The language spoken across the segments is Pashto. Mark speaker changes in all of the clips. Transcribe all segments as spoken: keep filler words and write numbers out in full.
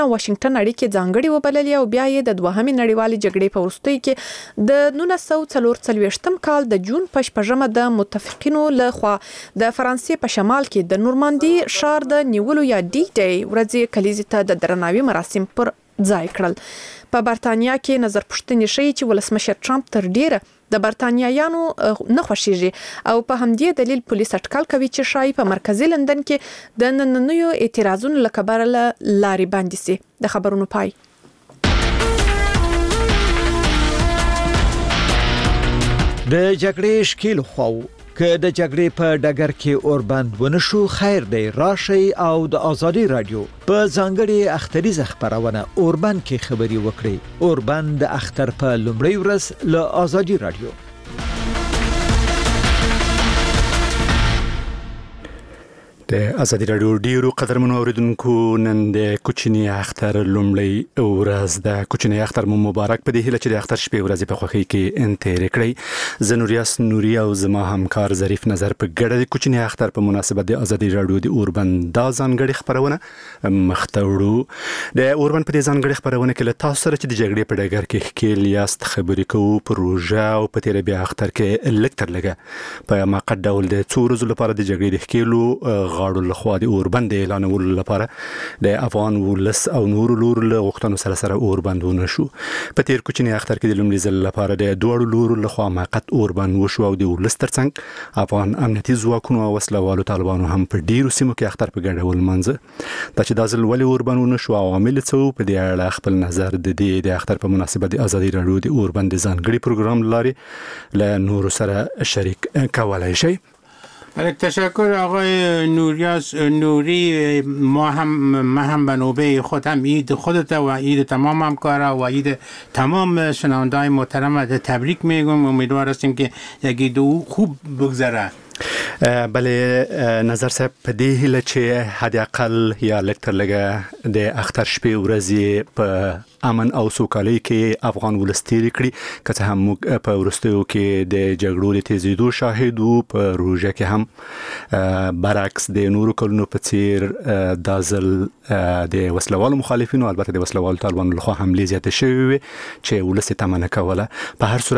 Speaker 1: واشنگټن اړیکې ځانګړي وبللې او بیا یې د دوهمې نړیوالې جګړې په وروستیو کې د نولس سوه څلور څلوېښتم کال د جون په شپږمه د متفقینو له خوا د فرانسې په شمال کې د نورماندي ښار د نیولو یا ډي ډی ورځې کلیزې ته د درناوي مراسم پر ځای کړل. په برتانیا کې نظر پوښتنې ښیي چې ولسمشر ټرمپ تر ډیره د برتانیایانو نه خوښیږي او په همدې دلیل پولیس اټکل کوي چې شایي په مرکزی لندن کې د نننیو اعتراضونو له کبله لارې بندې سي. د خبرونو پای.
Speaker 2: د جګړې شکیل خو که د جګړې په ډګر کې اوربند ونشو خیر دی راشي او د ازادي رادیو په ځانګړي اختریزه خبرونه اوربند کې خبري وکړي. اوربند د اختر په لومړی ورځ له ازادي رادیو.
Speaker 3: د ازادي رادیو ډیرو قدرمنو اوریدونکو نن د کوچنی اختر لومړی ورځ د کوچنی اختر مو مبارک په دې هیله چې د اختر شپې ورځې په خوښۍ کې انتهار کړئ. زه نوریاس نوري او زما همکار ظریف نظر په ګډه د کوچنی اختر په مناسبت د ازادي رادیو د اوربند د ځانګړي خبرونه مخته وړو. د اوربند په دې ځانګړي خبرونه کې له تاسو سره چې د جګړې په ډګر کې ښکیل یاست خبرې کوو پروژه او په تیر بیا اختر کې لکتر لګه په ماقت ډول د څو ورځې لپاره د جګړې د ښکیلو غاړو لخوا د اوربند اعلانولو لپاره د افغان ولس او نور لور له غوښتنو سره سره اوربندونه شو. په تیر کوچنی اختر کې د لومړي ځل لپاره د دوړو لور لخوا ماقت اوربند وشو او د ولس ترڅنګ افغان امنیتي ځواکونو او وسلوالو طالبانو هم په ډیرو سیمو کې اختر په ګډه ولمانځه. دا چې د ځل ولې اوربندونه شو عوامل څه په دې اړه خپل نظر د دې د اختر په مناسبت د ازادي رادیو د اوربند ځانګړي پروګرام لاري له نور سره شریک کولای شي.
Speaker 4: تشکر آقای نوریاس نوری. ما هم ما هم به نوبه خودم عید خودت و عید تمام همکارا و عید تمام شنونده‌های محترم تبریک میگم. امیدوار هستیم که یک عید خوب بگذره.
Speaker 3: بله نظر صاحب په دې هیله چې حد اقل یا لکتر لګه د اختر شپې ورځې په امن او سوکالۍ کې افغان ولس تیر کړي که څه هم موږ په وروستیو کې د جګړو د تیزیدو شاهد وو په روژه کې هم برعکس د نورو کلونو په څیر دا ځل د وسلوالو مخالفینو البته د وسلوالو طالبانو لخوا حملې زیاتې شوې وې چې ولس یې تمه نه کوله. په هر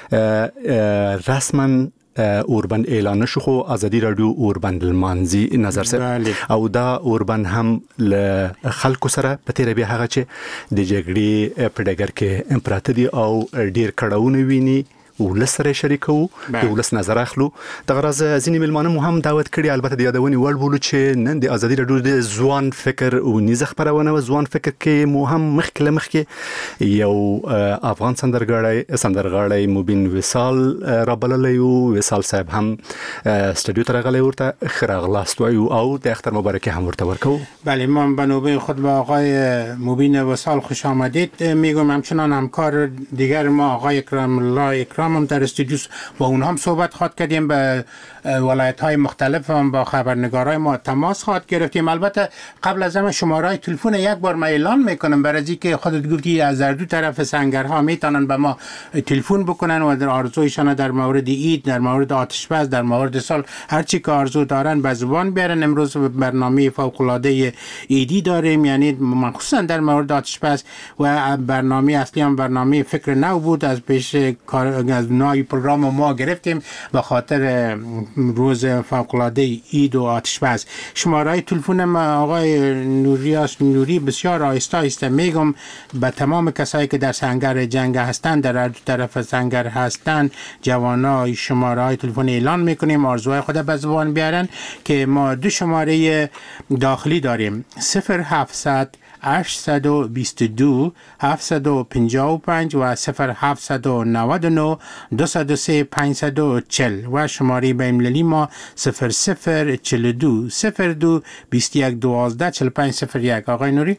Speaker 3: صورت رسما اوربند اعلان شو خو ازادي رادیو اوربند المانزي نظر سره او دا اوربند هم له خلکو سره په تیر بیا هغه چې د جګړې په ډګر کې امپراتوري او ډیر کړهونه ویني ولس سره شریکو د ولس نظر اخلو. د غرض ځینې ملمانه مو هم دعوت کړي البته د یادونې وړ بولو چې نن د ازادي رادیو د ځوان فکر او نیزه خبرونه و ځوان فکر کې مو هم مخکله مخکې یو افغان سندرغاړی سندرغاړی مبین وصال را بللی او وصال صاحب هم استودیو ته راغلی ورته خراغلاست او او د اختر مبارکي هم ورته ورکو.
Speaker 4: بله ما به نوبه خود با آقای مبین وصال خوش آمدید میگم. همچنان همکار دیگر ما آقای اکرام الله اکرام هم در استودیو با اونها هم صحبت خواهد کردیم. به ولایت‌های مختلف هم با خبرنگارای ما تماس خواهد گرفتیم. البته قبل از همه شماره‌های تلفن یک بار ما اعلان میکنم برای اینکه خودت گفتی از هر دو طرف سنگرها میتونن به ما تلفن بکنن و در آرزویشان در مورد عید در مورد آتش‌بس در مورد سال هر چی که آرزو دارن به زبان بیارن. امروز برنامه فوق‌العاده عیدی داریم یعنی مخصوصا در مورد آتش‌بس و برنامه اصلی هم برنامه فکر نو بود از پیش کار از نوع پروگرام ما گرفتیم به خاطر روز فوق‌العاده عید و آتش‌بس. شماره تلفن ما آقای نوریاس نوری بسیار آهسته آهسته میگم به تمام کسایی که در سنگر جنگ هستند در هر دو طرف سنگر هستند جوانای شماره های تلفن اعلان میکنیم آرزوهای خود به زبان بیارن که ما دو شماره داخلی داریم صفر هفتصد هشتصد و بیست و دو هفتصد و پنجاه و پنج و صفر هفتصد و نود و نه دویست و سه پانصد و چهل و شماره بین‌المللی ما صفر صفر چهل و دو صفر دو بیست و یک دوازده چهل و پنج صفر یک. آقای نوری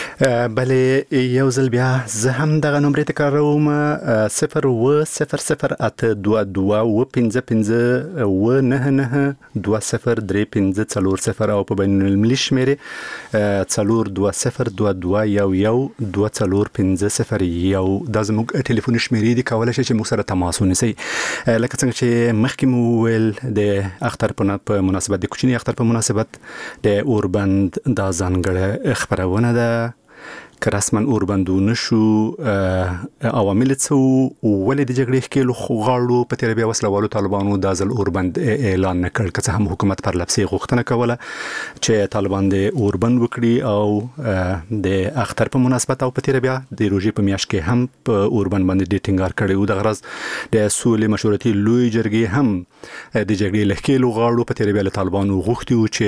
Speaker 3: بله یو ځل بیا زه هم دغه نمبر تکراروم صفر و صفر صفر اته دوه دوه و پنځه پنځه و نه نه دوه صفر درې پنځه څلور صفر او په بین‌المللي شمیرې څلور دوه صفر دوه دوه یو یو دوه څلور پنځه صفر یو دا زموږ ټلیفوني شمیرې دي کولای شئ چې موږ سره تماس ونیسئ. لکه څنګه چې مخکې مو ویل د اختر په مناسبت د کوچني اختر په مناسبت د اوربند دا ځانګړې خبرونه ده که رسما اوربند نشو عوامل څه ولې د جګړې ښکېلو غاړو په تیر بیا وسلوالو طالبانو د ځل اوربند اعلان نکړ که څه هم حکومت پر لپسې غوښتنه کوله چې طالبان د اوربند وکړي او د اختر په مناسبت او په تیر بیا د روژې په میاشت کې هم په اوربند باندې ډېر ټینګار کړی و. د غرض د سولې مشورتي لوی جرګې هم د جګړې له ښکېلو غاړو په تیر بیا له طالبانو غوښتي و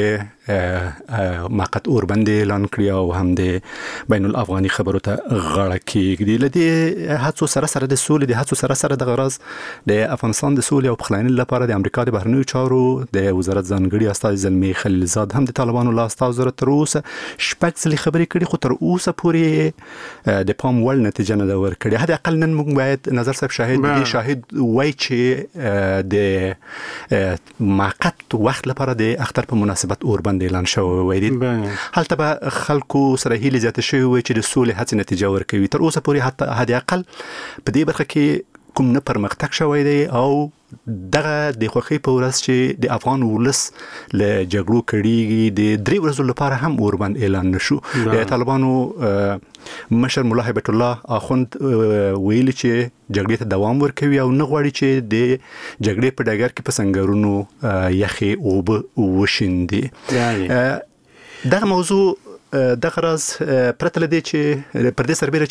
Speaker 3: چې موقت اوربند اعلان کړي او هم د بین افغاني خبرو ته غاړه کېږدي. له دې هڅو سره سره د سولې د هڅو سره سره د غرض د افغانستان د سولې او پخلاینې لپاره د امریکا د بهرنیو چارو د وزارت ځانګړي استازي زلمي خلیلزاد هم د طالبانو له استازو سره تر اوسه شپږ ځلې خبرې کړي، خو تر اوسه پورې د پام وړ نتیجه نه ده ورکړې. حد اقل نن موږ باید نظر صاحب شاهد دې شاهد وای چې د موقت وخت لپاره د اختر په مناسبت اوربند اعلان شوی وای دي. هلته به خلکو سره هیله زیاته شوی وای چې د سولې هڅې نتیجه ورکوي. تر اوسه پورې حتی حد اقل په دې برخه کې کوم نه پرمختګ شوی دی او دغه د خوښۍ په ورځ چې د افغان ولس له جګړو کړيږي د درې ورځو لپاره هم اوربند اعلان نشو. د طالبانو مشر مولا هیبت الله اخوند ویلي چې جګړې ته دوام ورکوي او نه غواړي چې د جګړې په ډګر کې په سنگرونو یخي او وشیندي. دغه موضوع د غرض پرته لدی چې پر دې سربېره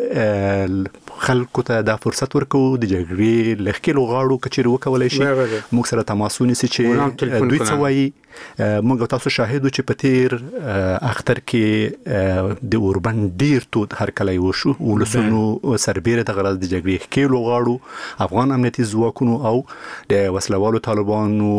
Speaker 3: چې خلکو ته دا فرصت ورکو د جګړې لخکلو غاړو کچېر وکولای شي موږ سره تماس ونیسي چې دوی څه وایي. موږ تاسو شاهدو چې په تیر اختر کې د اوربند ډیر تود هرکلی وشو ولسونو سربېره د غرض د جګړې لخکلو غاړو افغان امنیتي ځواکونو او د وسلوالو طالبانو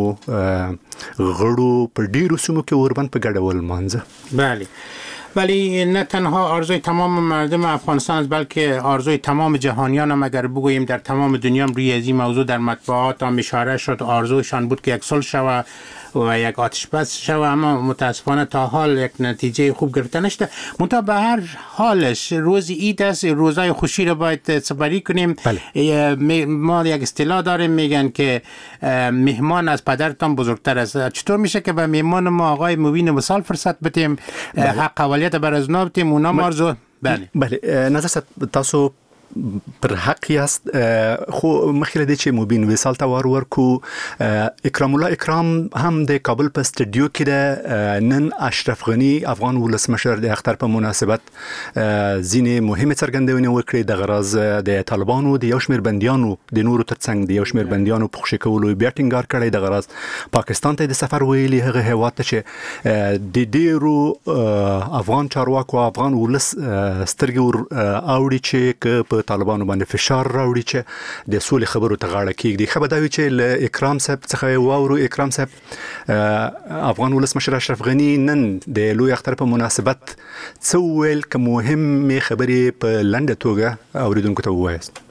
Speaker 3: غړو په ډیرو سیمو کې اوربند په ګډه ولمانځه.
Speaker 4: بله ولی نه تنها آرزوی تمام مردم افغانستان است بلکه آرزوی تمام جهانیان هم اگر بگوییم در تمام دنیا روی از این موضوع در مطبوعات هم اشاره شد. آرزویشان بود که یک صلح شود و یک آتش بس شود، اما متاسفانه تا حال یک نتیجه خوب گرفته نشده. منتها به هر حالش روز عید است، روزای خوشی رو باید سپری کنیم. بله. ما یک اصطلاح داریم میگن که مهمان از پدرتان بزرگتر است. چطور میشه که به مهمان ما آقای مبین وصال فرصت بدیم؟ حق اولیت بر از نو بدیم اونا مرزو. بله
Speaker 3: بله نظر تاسو پر حق یاست، خو مخکې دې چې مبین وصال ته ور ورکو اکرام الله اکرام هم د کابل په استودیو کې د نن اشرف غنی افغان ولسمشر د اختر په مناسبت ځینې مهمه څرګندونې وکړې. د غرض د طالبانو د یو شمېر بندیانو د نورو ترڅنګ د یو شمېر بندیانو په خوشي کولو بیا ټینګار کړی. د غرض پاکستان ته د سفر ویلي هغه هیواد ته چې د ډیرو افغان چارواکو افغان ولس سترګې اوړي چې په طالبانو باندې فشار راوړي چې د سولې خبرو ته غاړه کېږدي. خبر دا وی چې له اکرام صاحب څخه واورو. اکرام صاحب افغان ولسمشر اشرف غنی نن د لوی اختر په مناسبت څه ویل که مهمې خبرې په لنډه توګه اوریدونکو ته ووایاست؟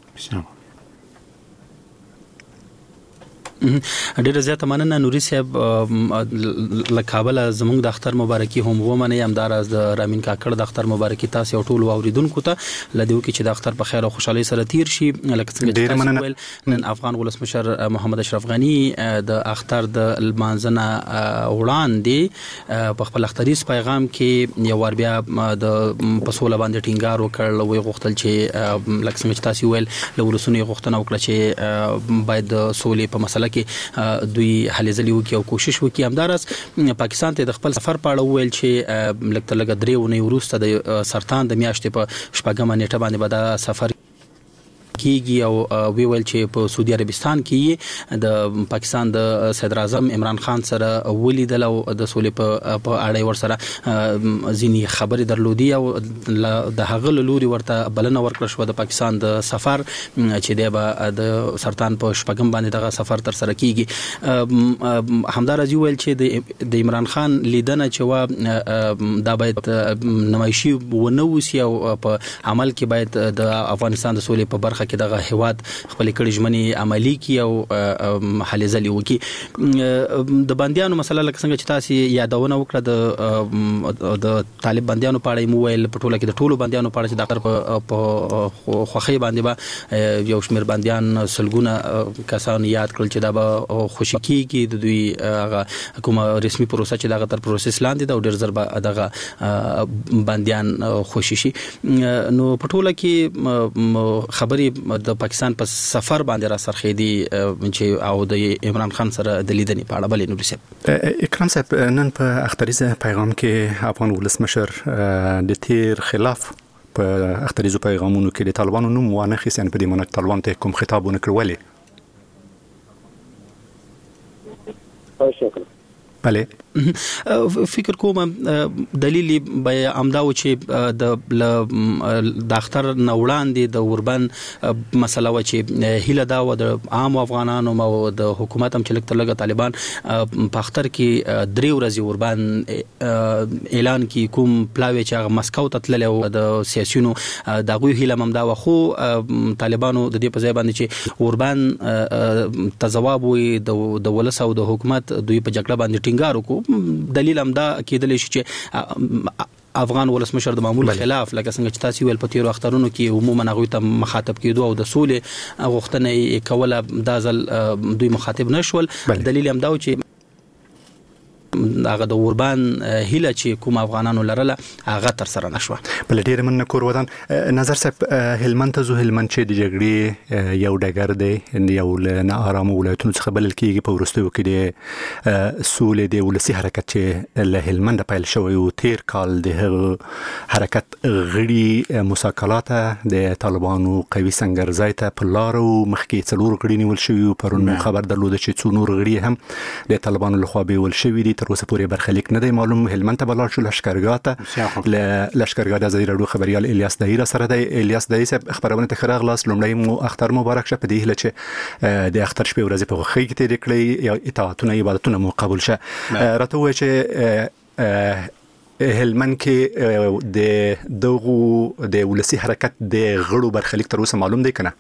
Speaker 5: ډیره زیاته مننه نوري صاحب. له کابل زموږ د اختر مبارکي هم ومنه همدار از د رامین کاکړ د اختر مبارکي تاسو یو ټول اوریدونکو ته لدیو کې چې د اختر په خیر او خوشحالي سره تیر شي. لکه څنګه چې ویل نن افغان ولسمشر محمد اشرف غنی د اختر د المانځنه وړاندې په خپل اختریز پیغام کې یو ور بیا د پسوله باندې ټینګار وکړ. وی غوښتل چې لکه څنګه چې تاسو ویل له ولسونو غوښتنه وکړه چې باید د سولې په مسله کې دوی هلې ځلې وکړي او کوشش وکړي. همدارس پاکستان ته د خپل سفر په اړه ویل چې لکه لکه درې ونې وروسته د سرطان د میاشتې په شپږمه نیټه باندې به دا سفر کیږي او وی ویل چې په سعودي عربستان کې د پاکستان د صدر اعظم عمران خان سره ولیدل او د سولې په په اړه ور سره ځینی خبرې درلودي او د هغه لوري ورته بلنه ورکړه شو د پاکستان د سفر چې د د سرطان په شپږم باندې دغه سفر تر سره کیږي. همدار از ویل چې د عمران خان لیدنه چې وا دا باید نمایشي ونه وسی او په عمل کې باید د افغانستان د سولې په برخه کې دغه هیواد خپل کړي ژمنې عملی کی او حل ځلې وکي د بنديانو مسله لکه څنګه چې تاسو یادونه وکړه د د طالب بنديانو په اړه مویل په ټوله کې د ټولو بنديانو په اړه چې د په خوخي باندې به یو شمیر بنديان سلګونه کسان یاد کړل چې دا به خوشی کیږي د دوی هغه کومه رسمي پروسه چې دغه تر پروسس لاندې دا ډیر زر به دغه بنديان خوشی شي نو په ټوله کې خبري د پاکستان په سفر باندې را سرخېدي چې او د عمران خان سره د لیدنې په اړه بلې نور سه
Speaker 3: اکرام صاحب نن په اختریزه پیغام کې افغان ولسمشر د تیر خلاف په اختریزو پیغامونو کې د طالبانو نوم وانه خیسن په دې مونږ طالبان ته کوم خطابونه کړولې
Speaker 6: شکر
Speaker 3: بله
Speaker 5: فکر کوم دلیل به امداو چې د د اختر نوړاندې د اوربن مسله و چې هیله دا و د عام افغانانو او د حکومت هم چې لکه لګ طالبان په اختر کې درې ورځې اوربن اعلان کی کوم پلاوی چې مسکو ته تلل او د سیاسيونو دغه هیله هم دا و خو طالبانو د دې په ځای باندې چې اوربن تجواب وي د ولس او د حکومت دوی په جګړه باندې ټینګار وکړو دلیل هم دا کېدلی شي چې افغان ولسمشر د معمول خلاف لکه څنګه چې تاسو ویل په تیرو اخترونو کې عموما هغه ته مخاطب کېدو او د سولې غوښتنې کوله دا ځل دوی مخاطب نشول دلیل هم دا چې هغه د اوربان هیله چې کوم افغانانو لرله هغه تر سره نشو
Speaker 3: بل ډیر من کور ودان نظر صاحب هلمند ته زو هلمند چې د جګړې یو ډګر دی یو نه آرام ولایتونو څخه بلل کېږي په ورستیو کې د سولې د ولسی حرکت چې له هلمند پیل شوی او تیر کال د حرکت غړي مساکلات د طالبانو قوي سنگرزای ته په لارو مخکې څلور غړي نیول شوی پرون خبر درلوده چې څو نور غړي هم د طالبانو لخوا بیول شوی دي تر اوسه پورې برخلیک نه دی معلوم هلمند ته بلار شو لشکرګاه ته ل لشکرګاه د ازادي راډیو خبريال الیاس دایره سره دی الیاس دایره صاحب خبرونه ته خراغ لاس لومړی مو اختر مبارک شه په دې هله چې د اختر شپه ورځ په خوخي کې تیر کړی یا اطاعتونه عبادتونه مو قبول شه راته وای چې هلمند کې د دغه د ولسی حرکت د غړو برخلیک تر اوسه معلوم دی کنه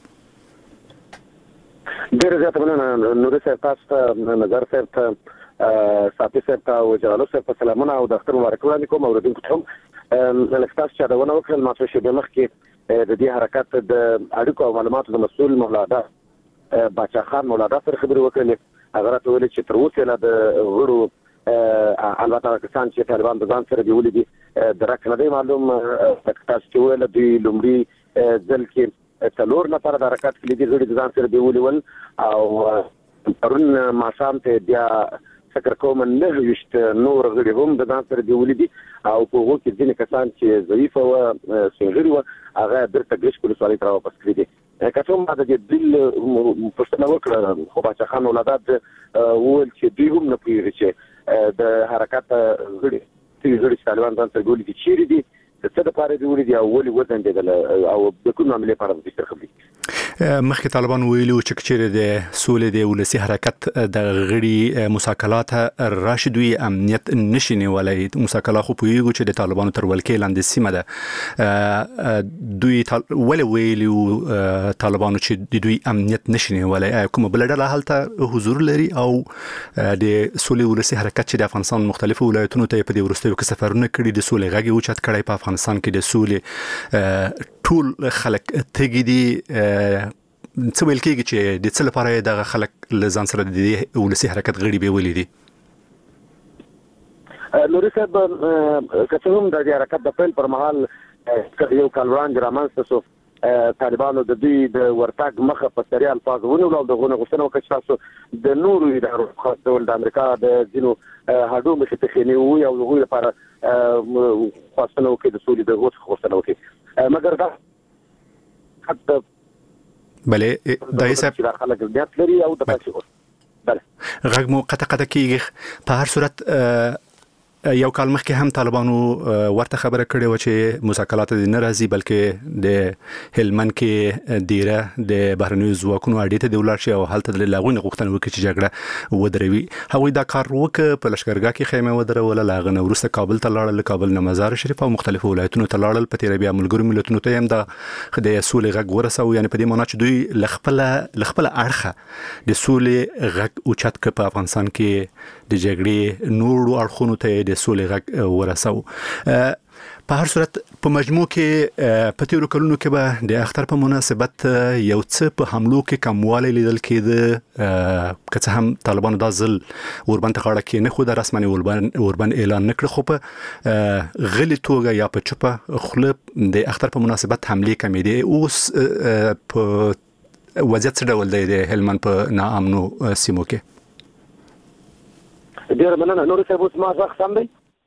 Speaker 6: ډیر زیات مننه نور صاحب تاسو نظر صاحب ته صافي صاحب ته او جلالو صاحب په سلامونه او د اختر مبارک وړاندې کوم اوریدونکو ته هم لکه تاسو چې دا ونه وکړل ما څه شی مخ کې د دې حرکت د اړیکو او معلوماتو د مسؤل مولانا باچا خان مولانا سره خبرې وکړلې هغه راته ویل چې تر اوسه لا د غړو البته کسان چې طالبان د ځان سره دیولې دي درک نه دی معلوم تاسو چې ویل دوی لومړی ځل کې څلور نفر د حرکت کې دي غړي د ځان سره دیولې ول او پرون ماښام ته بیا فکر کوم نه وشت نور غړي هم د ځان سره دیولې دي او په هغه کې ځینې کسان چې ضعیف او سنغري و هغه درته ګش کول سوالي تر واپس کړی دي کته ما د دې پښتنه وکړه خو باچا خان ولادت ول چې دوی هم نه پیږي چې د حرکت غړي چې غړي طالبان ځان سره دیولې دي چیرې دي څه د پاره دیولې دي او ولې وزن دي او د کوم عملي لپاره د څه خبري
Speaker 3: مخکې طالبان ویلو چې چیرې د سولې د ولسی حرکت د غړي مساکلات راشدوی امنیت نشي نیولای مساکلات خو پویګو چې د طالبانو تر ولکې لاندې سیمه ده دوی ول ویلو طالبانو چې د دوی امنیت نشي نیولای کوم بلډه حالت حضور لري او د سولې ولسی حرکت چې د افغانستان مختلفو ولایتونو ته په دې ورستیو کې سفرونه کړي د سولې غږی او چت کړي په افغانستان کې د سولې ټول خلک تګي دي څه ویل کېږي چې د څه لپاره د خلک لزان سره د ولسی حرکت غړي به ولې دي
Speaker 6: نوري صاحب کڅ هم د حرکت د پیل پر مهال یو کال وړاندې رامنځته شو طالبانو د دوی د ورتګ مخه په سری الفاظ ونیول او دغه غوښتنه وکړه تاسو د نورو ادارو خاص ډول د امریکا د ځینو هډو مخې ته خېنی وي او هغوی لپاره خاصنه وکړي د سولې د غوښتنه وکړي مګر دا حتی
Speaker 3: بله دای صاحب
Speaker 6: چې خلک ګډ لري او د تاسو بله
Speaker 3: غږ مو قطع قطع کیږي په هر صورت یو کال مخکې هم طالبانو ورته خبره کړې و چې مذاکرات نه راځي بلکې د هلمند کې ډیره د بهرنیو ځواکونو اړیته د ولر شي او هلته د لاغونې غوښتنه وکړي چې جګړه ودروي. هغوی دا کار وکړ په لشکرګاه کې خیمه ودرول، لاغنه ورسته کابل ته لاړل، کابل نه مزار شریف او مختلفو ولایتونو ته لاړل، په تیر بیا ملګرو ملتونو ته هم د د سولې غږ ورسو. یعنی په دې معنی چې دوی لخپله لخپله اړخه د سولې غږ اوچت ک په افغانستان کې د جګړې نورو اړخونو ته د سولې غږ ورسو. په هر صورت په مجموع کې په تیرو کلونو کې به د اختر په مناسبت یو څه په حملو کې کموالی لیدل کېده، که څه هم طالبانو دا ځل اوربند ته غاړه کېنښوده، رسماً اوربند اعلان نه کړه، خو په غلې توګه یا په چوپه خوله د اختر په مناسبت حملې کمېدې. اوس په وضعیت څه ډول دی د هلمند په ناامنو سیمو کې؟
Speaker 6: ډېره مننه. نور صاحب اوس ما غږ سم دی؟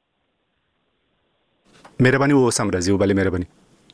Speaker 3: مهرباني اوس هم راځي. وبلې مهرباني.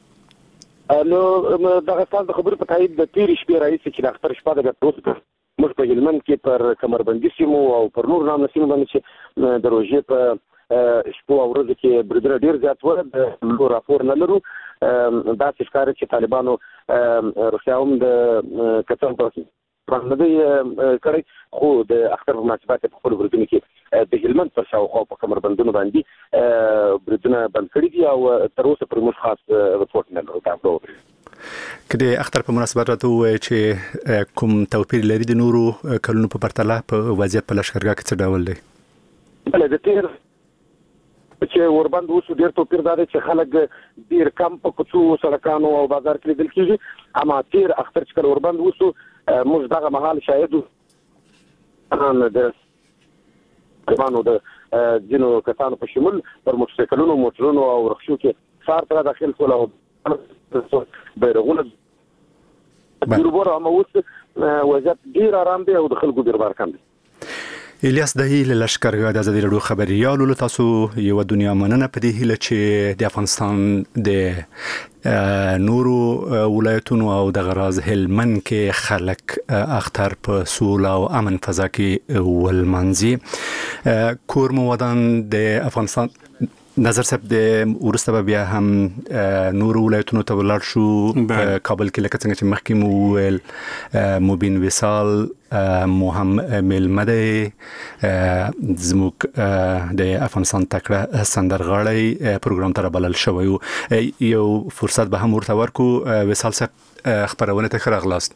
Speaker 6: نو دغه ستاسو د خبرو په تایید د تېرې شپې راهیسې چې د اختر شپه ده بیا اوس موږ په هلمند کې پر کمربندي سیمو او پر نور نامه سیمو باندې چې د روژې په شپو او ورځو کې بریدونه ډېر زیات وو، د راپور نه لرو. داسې ښکاري چې طالبانو روسیا هم د کسان په نه دی کړی، خو د اختر په مناسبت په خپلو بریدونو کې د هلمند پر شاوخوا په کمربندونو باندې بریدونه بند کړي دي او تر اوسه پرې موږ خاص رپورټ نه لرو.
Speaker 3: که د اختر په مناسبت راته ووایې چې کوم توپیر لري د نورو کلونو په پرتله په وضعیت په لشکرګاه کې څه ډول دی؟
Speaker 6: بله، د تېر چې اوربند اوس ډېر توپیر دا دی چې خلک ډېر کم په کوڅو سړکانو او بازار کې لیدل کېږي، اما تېر اختر چې کله اوربند اوسو موږ دغه مهال شاهد وو د طالبانو د ځینو کسانو په شمول پر موټرسایکلونو موټرونو او رخشو کې ښار ته داخل شول او بیرغونه جوړول، اما اوس وضعیت ډېر ارام دی او د خلکو دربار کم دی.
Speaker 3: الیاس دهی له لشکرګاه د ازادي راډیو خبريالو له تاسو یو دنیا مننه په دې هیله چې د افغانستان د نورو ولایتونو او د غراز هلمند کې خلک اختر په سوله او امن فضا کې ولمنځي. کور مو ودان د افغانستان نظر صاحب د ورسته بیا هم نور ولایتونو ته ولاړ شو، کابل کې لکه څنګه چې مخکې مو ویل مبین وصال مو هم مېلمه دی، زموږ د افغانستان تکړه سندرغاړی پروګرام ته رابلل شوی و. یو فرصت به هم ورته ورکو. وصال صاحب خبرونه ته ښه راغلاست.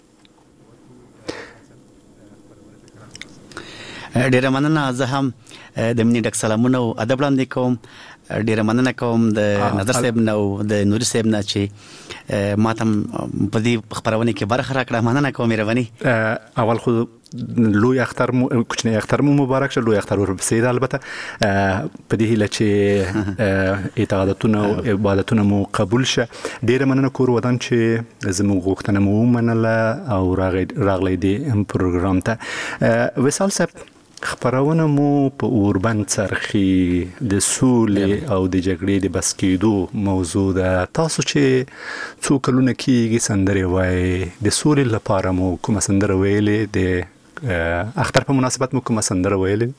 Speaker 7: ډېره مننه. زه هم د مینې ډک سلامونه او ادب وړاندې کوم. ډېره مننه کوم د نظر صاحب نه او د نوري صاحب نه چې ما ته په دې خبرونه کې برخه راکړه. مننه کوم. مهرباني.
Speaker 3: اول خو لوی اختر مو کوچنی اختر مو مبارک شه. لوی اختر ورپسې البته په دې هیله چې اعتقاداتونه او عبادتونه مو قبول شه. ډېره مننه کور ودان چې زموږ غوښتنه مو ومنله او راغلی دی پروګرام ته. وصال صاحب خبرونه مو په اوربند څرخي د سولې او د جګړې د بس کېدو موضوع ده. تاسو چې څو کلونه کېږي سندرې وایي، د سولې لپاره مو کومه سندره ویلې؟ د اختر په مناسبت مو کومه سندره ویلې؟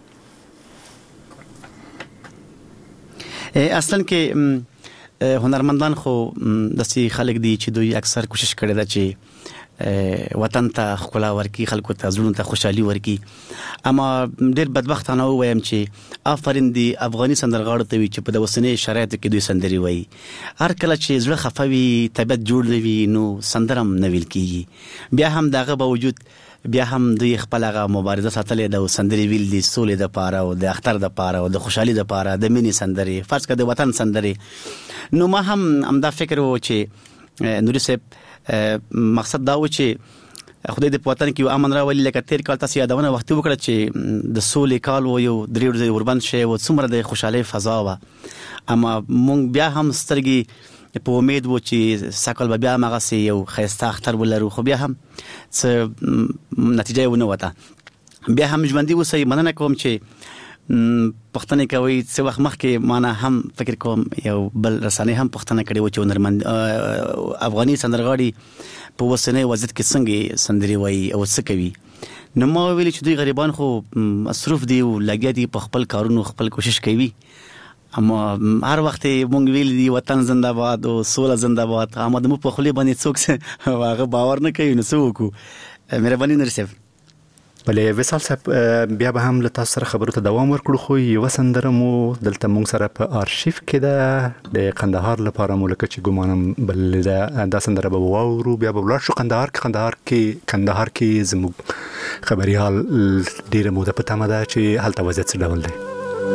Speaker 7: اصلا کې هنرمندان خو داسې خلک دي چې دوی اکثر کوشش کړی ده چې وطن ته ښکلا ورکي، خلکو ته زړونو ته خوشحالي ورکي. اما ډېر بدبختانه ووایم چې آفرین دی افغاني سندرغاړو ته وي چې په د اوسنۍ شرایطو کې دوی سندرې وایي. هر کله چې زړه خفه وي، طبیعت جوړ نه وي، نو سندره هم نه ویل کېږي. بیا هم د هغه باوجود بیا هم دوی خپل هغه مبارزه ساتلې ده او سندرې ویل دي، سولې دپاره او د اختر دپاره او د خوشحالي دپاره، د مینې سندرې، فرض کړه د وطن سندرې. نو ما هم همدا فکر و چې نوري صاحب مقصد دا و چې خدای دې په وطن کې یو امن راولي. لکه تېر کال تاسو یادونه وختي وکړه چې د سولې کال و، یو درې ورځې اوربند شوی و، څومره د خوشحالۍ فضا وه. اما موږ بیا هم سترګې په امید و چې سږ کال به بیا هماغسې یو ښایسته اختر ولرو، خو بیا هم څه نتیجه یې ونه وته. بیا هم ژوندي اوسئ. مننه کوم چې پښتنې کوي. څه وخت مخکې ما نه هم فکر کوم یو بل رسنۍ هم پښتنه کړې و چې هنرمند افغاني سندرغاړي په اوسنۍ وضعیت کې څنګه سندرې وایي او څه کوي. نو ما ویل چې دوی غریبان خو مصروف دي او لګیا دي په خپل کارونو خپل کوشش کوي اما هر وخت مونږ ویل دي وطن زنده باد او سوله زنده باد اما د مو په خلی باندې څوک هغه باور نه کوي نو څوک مهرباني نرسف
Speaker 3: بلې وصال صاحب بیا به هم له تاسو سره خبرو ته دوام ورکړو خو یو سندره مو دلته مونږ سره په آرشیف کې ده د قندهار لپاره مو لکه چې ګمانم بل دا, دا سندره به واورو بیا به ولاړ شو قندهار کې قندهار کې قندهار کې زموږ خبريال ډیره موده په تمه ده چې هلته وضعیت څه ډول دی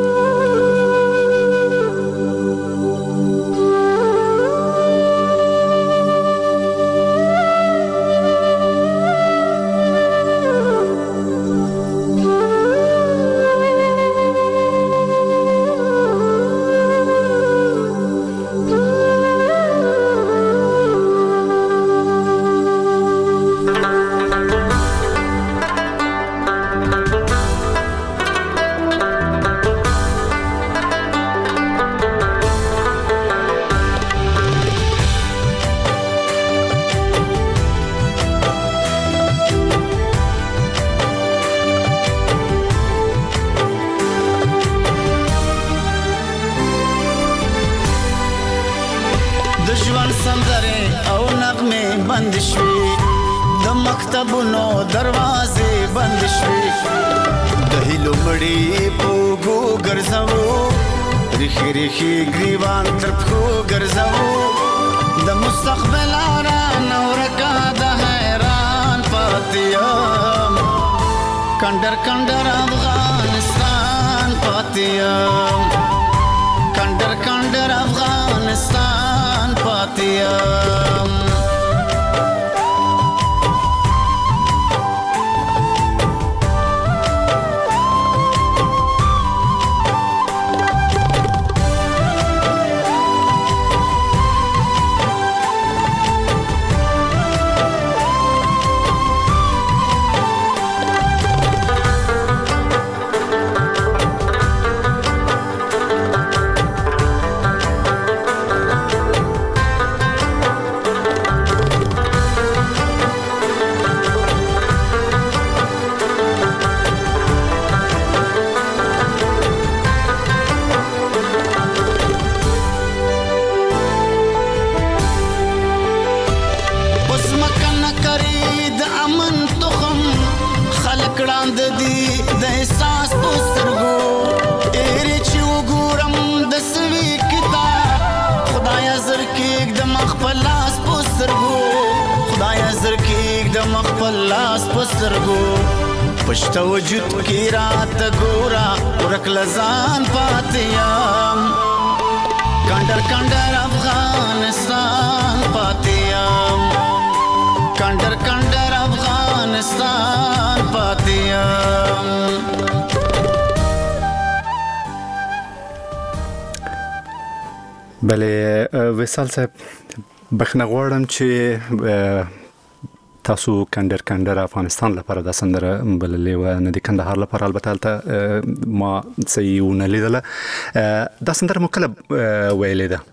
Speaker 8: پښته وجود کی رات ګورا ورک لزان پاتیام کندر کندر افغانستان پاتیام کندر کندر افغانستان پاتیام
Speaker 3: بله وصال صاحب بخنه غواړم چې تاسو کندر کندر افغانستان لپاره د سندره بللې و نه د کندهار لپاره البته البته ما صحیحونه لیدله دا سندره مو کله ویلې ده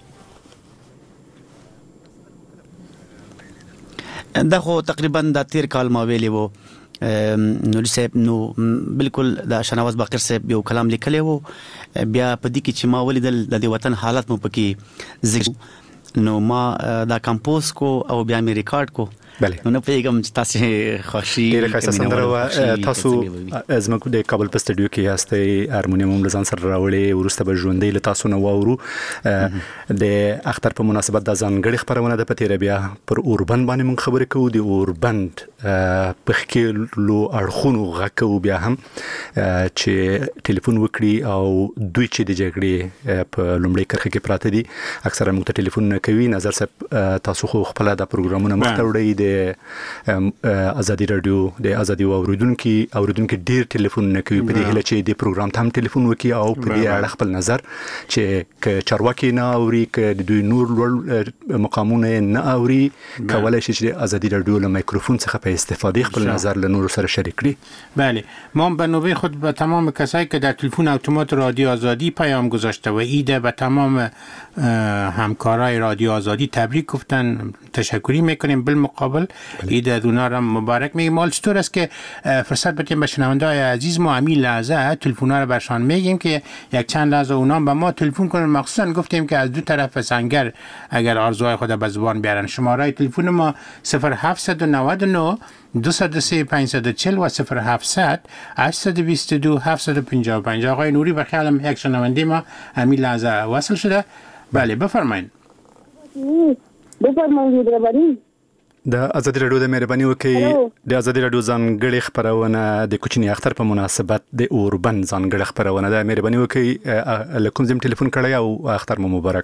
Speaker 7: دا خو تقریبا د تیر کال ما ویلې وو نو صاحب نو بالکل د شناواز باقر صاحب یو کلام لیکلی وو بیا په دې کې چې ما ولیدل د وطن حالت مو پکې ذکر نو ما دا کمپوز کو او بیا می ریکارډ کو
Speaker 3: بله
Speaker 7: نو په یوه چې تاسو خوشي
Speaker 3: ډیره ښه سندره تاسو زموږ د کابل په سټډیو کې یاستئ هارمونیم هم ځان سره راوړي ورسته به ژوندۍ له تاسو نه واورو د اختر په مناسبت د ځانګړي خبرونه د پتیره بیا پر اوربند باندې موږ خبرې کوو د اوربند په خکلو اړخونو غکو بیا هم چې ټلیفون وکړي او دوی چې د جګړې په لومړۍ کرخه کې پراته دي اکثره موږ ته ټلیفون نه کوي نظر صاحب تاسو خو خپل د پروګرامونو مخته وړئ د ازادي رادیو د ازادي اوریدونکو اوریدونکو ډیر ټلیفون نه کوي په دې هله چې د پروګرام ته هم ټلیفون وکړي او په دې اړه خپل نظر چې چارواکي نه اوري ک د دوی نور مقامونه نه اوري کولای شي چې ازادي رادیو له میکروفون څخه په استفاده خپل نظر له نور سره شریک کړي
Speaker 4: بله ما به نوبه خود به تمام کسایی که در تلفن اتومات رادیو آزادی پیام گذاشته و ایده به تمام همکارای رادیو آزادی تبریک گفتن تشکری میکنیم بالمقابل کابل عید دونار مبارک میگیم. مال چطور است که فرصت بدیم به شنونده‌های عزیز ما همین لحظه تلفن‌ها رو برشان میگیم که یک چند لحظه اونا به ما تلفن کنن. مخصوصا گفتیم که از دو طرف سنگر اگر آرزوهای خود به زبان بیارن. شماره تلفن ما صفر هفت نه نه دو صفر سه پنج چهار صفر و صفر هفتصد هشت دو دو هفت پنج پنج. آقای نوری بخیالم یک شنونده ما همین لحظه وصل شده. بله بفرمایید.
Speaker 9: بفرمایید ربانی.
Speaker 3: د آزادي رادیو د مهرباني وکي د آزادي رادیو ځانګړي خبرونه د کوچني اختر په مناسبت د اوربن ځانګړي خبرونه د مهرباني وکي لکم زم ټلیفون کړی او اختر مو مبارک.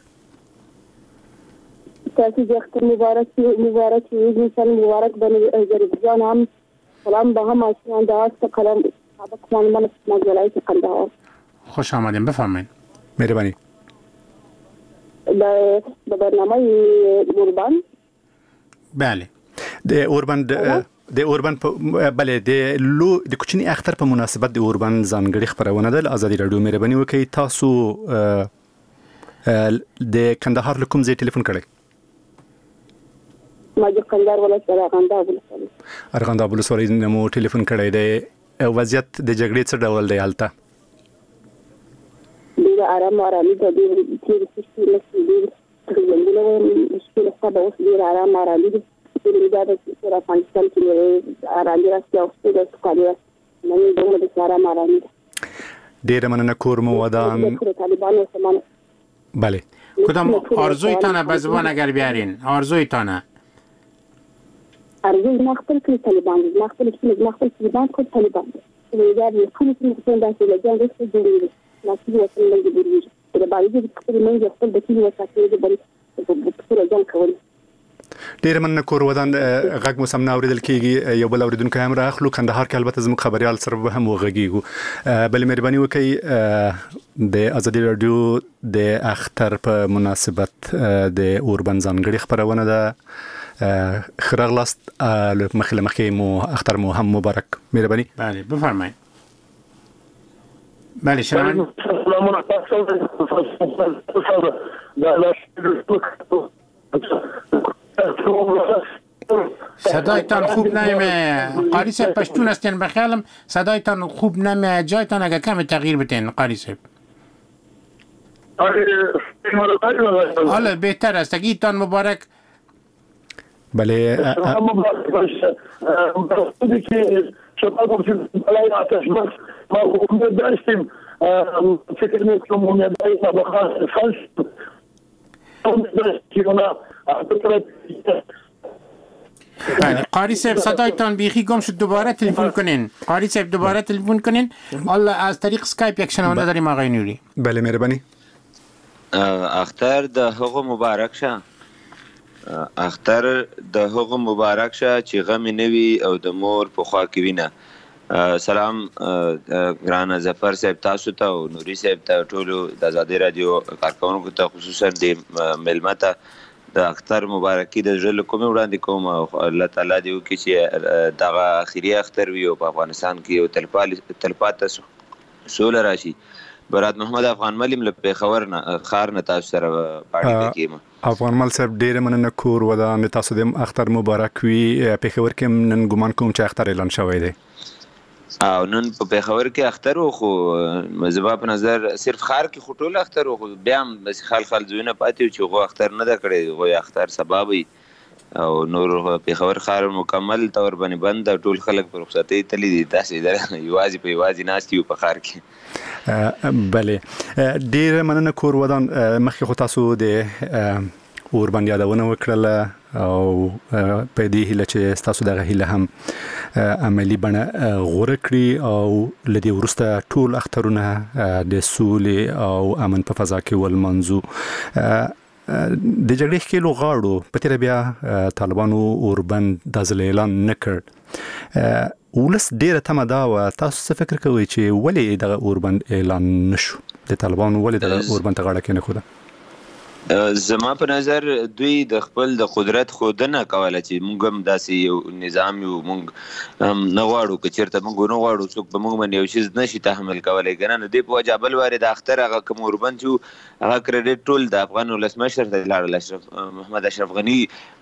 Speaker 9: تاسو د اختر مبارک مبارک انسان مبارک باندې اذربایجان هم سلام به هم آشنا داشت کلام سابق معلومات مجلای قندهار.
Speaker 4: خوش آمدین بفرمایید.
Speaker 3: مهربانی.
Speaker 9: د برنامه اوربن
Speaker 3: بله د اوربن د اوربن بله د لو د کوچني اختر په مناسبت د اوربن ځانګړي خبرونه د آزادي رادیو مهرباني وکي تاسو د کندهار لکم زی ټلیفون کړی.
Speaker 9: ما د کندهار ولایت ارغنداب ولسوالۍ
Speaker 3: ارغنداب ولسوالۍ نمو ټلیفون کړی دی. وضعیت د جګړې څه ډول دی حالت؟
Speaker 9: ډیر آرام آرامي د دې چې څه څه ډیر څنګه مشکل څه به اوس ډیر آرام آرامي د دې د افغانستان کې آرامي راځي او څه د سکالي نه دومره د آرام آرامي.
Speaker 3: ډیر مننه کور مو ودان. بله
Speaker 4: کدام آرزویتان به زبان اگر بیارین؟ آرزویتان
Speaker 9: ارزوی مخبل که طالبان مخبل که مخبل طالبان خود طالبان ویجاد یکونی که مخبل داشته لجان رسل جوری ناسیب وصل لنگی برویج در باوجه بکتر منگی اختل بکیلی وساقیه ده بری بکتر لجان کولی.
Speaker 3: ډیر مننه کور ودان. غږ مو سم نه اوریدل کیږي. یو بل اوریدونکو هم راخلو کندهار کې البته زموږ خبريال سره به هم وغږیږو. بل مهرباني وکي د آزادي رادیو د اختر په مناسبت د اوربن ځانګړي خبرونه ده. خرغلاست مخله مخکې مو اختر مو هم مبارک. مهرباني.
Speaker 4: بله بفرمایید. بله شما صدایتان خوب نمیه. قاری صاحب پشتون هستین بخیالم صدایتان خوب نمیه. جایتان اگر کم تغییر بتین قاری صاحب. حالا بهتر است. اگیتان مبارک.
Speaker 3: بله
Speaker 10: مبارک باشه. مبارک که شما گفتیم بالای آتش بس ما حکومت داشتیم فکر میکنم امیدایی ما بخواه خلص
Speaker 4: بله قاری صاحب صدایتان بیخی گم شد. دوباره تلفن کنین قاری صاحب دوباره تلفن کنین. الله از طریق سکایپ یک شنونده داریم آقای نوری.
Speaker 3: بله مهربانی.
Speaker 11: اختر د هغه مبارک شه. اختر د هغه مبارک شه چې غم نوي او د مور په خوا کې وینه. سلام ګران ظفر صاحب تاسو ته او نوري صاحب ته ټولو د آزادي رادیو کارکونکو ته خصوصا د ملمت د اختر مبارکي د ژل کوم وړاندې کوم. الله تعالی دې وکړي چې دغه اخیری اختر وي او په افغانستان کې او تلپال تلپات سول راشي. برات محمد افغان ملیم له پیښور نه خار نه تاسو سره پاړی کېم.
Speaker 3: افغان مل صاحب ډیر مننه کور ودان تاسو د اختر مبارک وي. پیښور کې نن ګمان کوم چې اختر اعلان شوی دی.
Speaker 11: او نن په پیښور کې اختر و خو مزبا په نظر صرف خار کې خټول اختر و خو بیا هم بس خال خال زوینه پاتې چې غو اختر نه دا کړی. غو اختر سبب او نور پیښور خار مکمل تور باندې بند ټول خلک په رخصتي تللی دي. تاسو در یوازې په یوازې ناشتي په خار کې.
Speaker 3: بله ډیر مننه کور ودان. مخکې خو تاسو د اوربن یادونه وکړه او په دې هیله چې تاسو دغه هیله هم عملی بڼه غوړه کړی او لدی ورسته ټول اخترونه د سولې او امن په فضا کې ولمنځو. د جګړې ښکېلو غاړو په تیر بیا طالبانو اوربن د ځل اعلان نکړ. ولس ډیره تمه دا و. تاسو څه فکر کوئ چې ولې دغه اوربن اعلان نشو؟ د طالبانو ولې دغه اوربن ته غاړه کېنښوده؟
Speaker 11: زما په نظر دوی د خپل د قدرت خودنه کوله چې موږ هم داسې یو نظام یو موږ نه غواړو که چېرته موږ نه غواړو څوک به موږ باندې یو شی نشي تحمل کولی که نه نو دې په وجه بل وارې د اختر هغه کوم اوربند چې هغه کریډټ ټول د افغان ولسمشر ته لاړل. اشرف محمد اشرف غني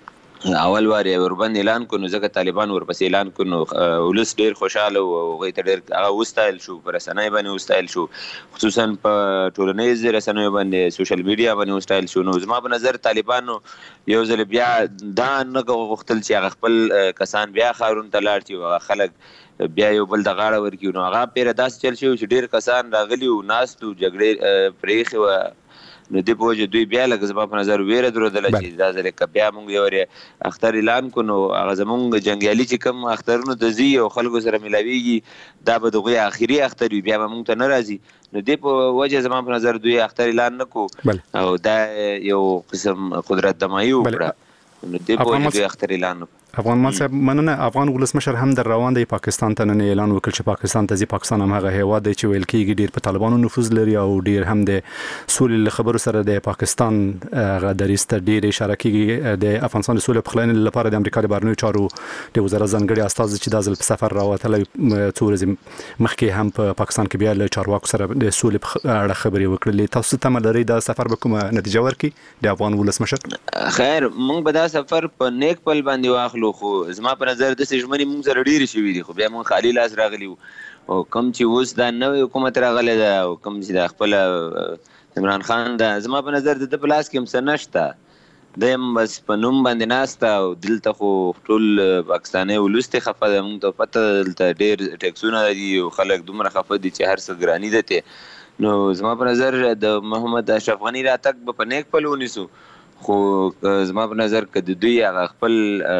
Speaker 11: اول وار یې ورباندې اعلان کړو، ځکه طالبان ورپسې اعلان کړو، ولس ډېر خوشاله و او هغوی ته ډېر هغه وستایل شو، په رسنۍ باندې وستایل شو، خصوصا په ټولنیزو رسنیو باندې سوشل میډیا باندې وستایل شو. نو زما په نظر طالبانو یو ځل بیا دا نه غوښتل چې هغه خپل کسان بیا ښارونو ته لاړ شي او هغه خلک بیا یو بل ته غاړه ورکړي. نو هغه پیره داسې چل شوی چې ډېر کسان راغلي وو، ناست وو، جګړې پرېښې وه. نو دې په وجه دوی بیا لکه زما په نظر ویره درلودله چې دا ځل که بیا موږ یو اختر اعلان کړو نو هغه زموږ جنګیالي چې کوم اخترونو ته ځي او خلکو سره ملاویږي دا به د هغوی آخري اختر وي، بیا به موږ ته نه راځي. نو دې په وجه زما په نظر دوی اختر اعلان نه کړو او دا یو قسم قدرت دمایي وکړه. نو دې په وجه دوی اختر اعلان نه
Speaker 3: افغان مان صاحب مننه. افغان ولسمشر هم در روان دی پاکستان ته، نن اعلان وکړ چې پاکستان ته ځي. پاکستان هم هغه هیواد دی چې ویل کېږي ډېر په طالبانو نفوذ لري او ډېر هم د سولې له خبرو سره د پاکستان هغه دریځ ته ډېر اشاره کېږي. د افغانستان د سولې پخلاینې لپاره د امریکا د بهرنیو چارو د وزارت ځانګړي استازي چې دا ځل په سفر راوتلی څو ورځې مخکې هم په پاکستان کې بیا له چارواکو سره د سولې په اړه خبرې وکړلې. تاسو تمه لرئ دا سفر به کومه نتیجه ورکړي د افغان ولسمشر؟
Speaker 11: خیر، موږ به دا سفر په نیک پل باندې واخلو، خو زما په نظر داسې ژمنې موږ سره ډېرې شوي دي، خو بیا موږ خالي لاس راغلي وو. او کوم چې اوس دا نوی حکومت راغلی ده او کوم چې دا خپله عمران خان ده، زما په نظر د ده په لاس کې هم څه نشته، دی هم بس په نوم باندې ناسته. او دلته خو ټول پاکستانی ولس ته خفه ده، موږ ته پته دلته ډېر ټیکسونه دي او خلک دومره خفه دي چې هر څه ګراني ده ته. نو زما په نظر د محمد اشرف غني راتګ به په نیک پل ونیسو، خو زما په نظر که د دوی هغه خپل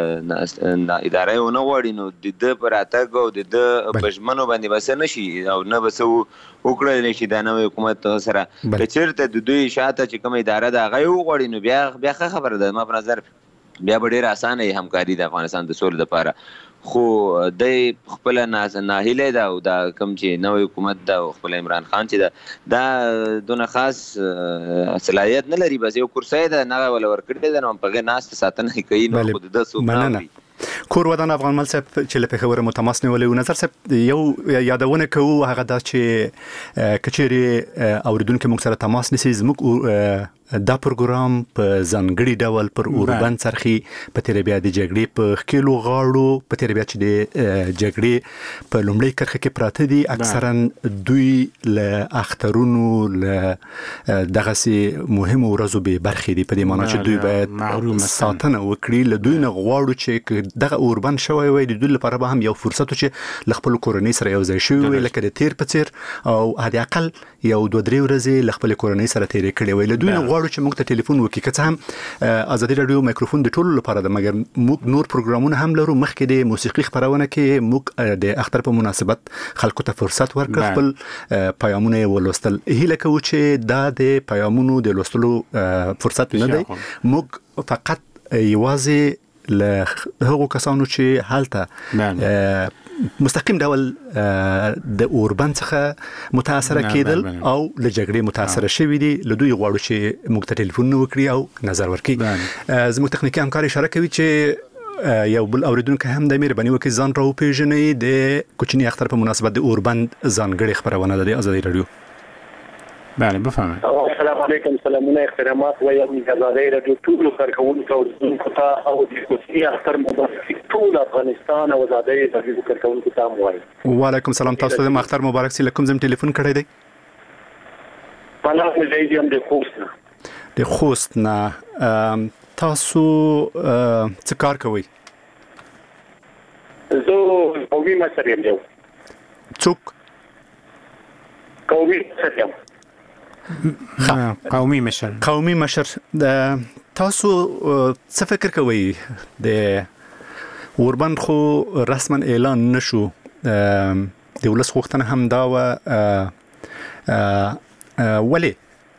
Speaker 11: اداره یې ونه غواړي نو د ده په راتګ او د ده په ژمنو باندې به څه نه شي او نه به څه وکړلی شي دا نوی حکومت سره. که چېرته د دوی شاته چې کومه اداره ده هغه یې وغواړي نو بیا بیا ښه خبره ده. زما په نظر بیا به ډېره اسانه وي همکاري د افغانستان د سولې لپاره. خو دی خپله ناهیلی ده او دا کوم چې نوی حکومت ده او خپل عمران خان چې ده دا دونه خاص صلاحیت نه لري، بس یو کرسی ده هغه وله ورکړې ده نو په هغې ناسته ساتنه یې کوي. نو خو د ده څوک نه اوري.
Speaker 3: کور ودان افغان مل صاحب چې له پېښوره مو تماس نیولی و، نظر صاحب یو یادونه کوو هغه دا چې که چیرې اورېدونکي موږ سره تماس نیسي، زموږ دا پروګرام په ځانګړي ډول پر اوربند څرخي په تېره بیا د جګړې په ښکېلو غاړو، په تېره بیا چې د جګړې په لومړۍ کرښه کې پراته دي، اکثرا دوی له اخترونو له دغسې مهمو ورځو بې برخې دي، په دې معنا چې دوی باید ساتنه وکړي. له دوی نه غواړو چې دغه اوربند شوی وای د دوی لپاره به هم یو فرصت چې له خپلو کورنۍ سره یو ځای شوي وي، لکه د تېر په څېر، او حد اقل یو دوه درې ورځې له خپلې کورنۍ سره تېرې کړې وای. له دوی نه غواړو چې موږ ته ټلیفون وکړي، که څه هم ازادي راډیو مایکروفون د ټولو لپاره ده، مګر موږ نور پروګرامونه هم لرو. مخکې د موسیقي خپرونه کې موږ د اختر په مناسبت خلکو ته فرصت ورکړ خپل پیامونه یې ولوستل. هیله کوو چې دا د پیامونو د لوستلو فرصت نه دی، موږ فقط یوازې له هغو کسانو چې هلته مستقیم ډول د اوربند څخه متاثره کېدل او له جګړې متاثره شوي دي، له دوی غواړو چې موږ ته ټلیفون وکړي او نظر ورکړي. زموږ تخنیکي همکار اشاره کوي چې یو بل اوریدونکی هم د مهرباني وکړي ځان راوپېژنئ. د کوچني اختر په مناسبت د اوربند ځانګړې خپرونه ده د ازادي راډیو.
Speaker 4: بله بفهمید.
Speaker 10: السلام علیکم، سلامونه احترامات وایم د ازادي راډیو ټولو کارکونکو او اوریدونکو ته او د کوچني اختر مبارک ټول افغانستان او ازادي راډیو کارکونکو ته وایم.
Speaker 3: وعلیکم سلام. تاسو ته د اختر مبارک سي. کوم ځم ټلیفون کړی دی؟
Speaker 10: پناه مجاهدین د خوست نه.
Speaker 3: د خوست نه. تاسو څه کار کوئ؟
Speaker 10: زه قومي مشر یم.
Speaker 3: څوک؟
Speaker 10: قومي مشر یم.
Speaker 4: قومي مشر.
Speaker 3: قومي مشر. تاسو څه فکر کوئ؟ د اوربند خو رسما اعلان نشو، د ولس غوښتنه هم دا وه، ولې؟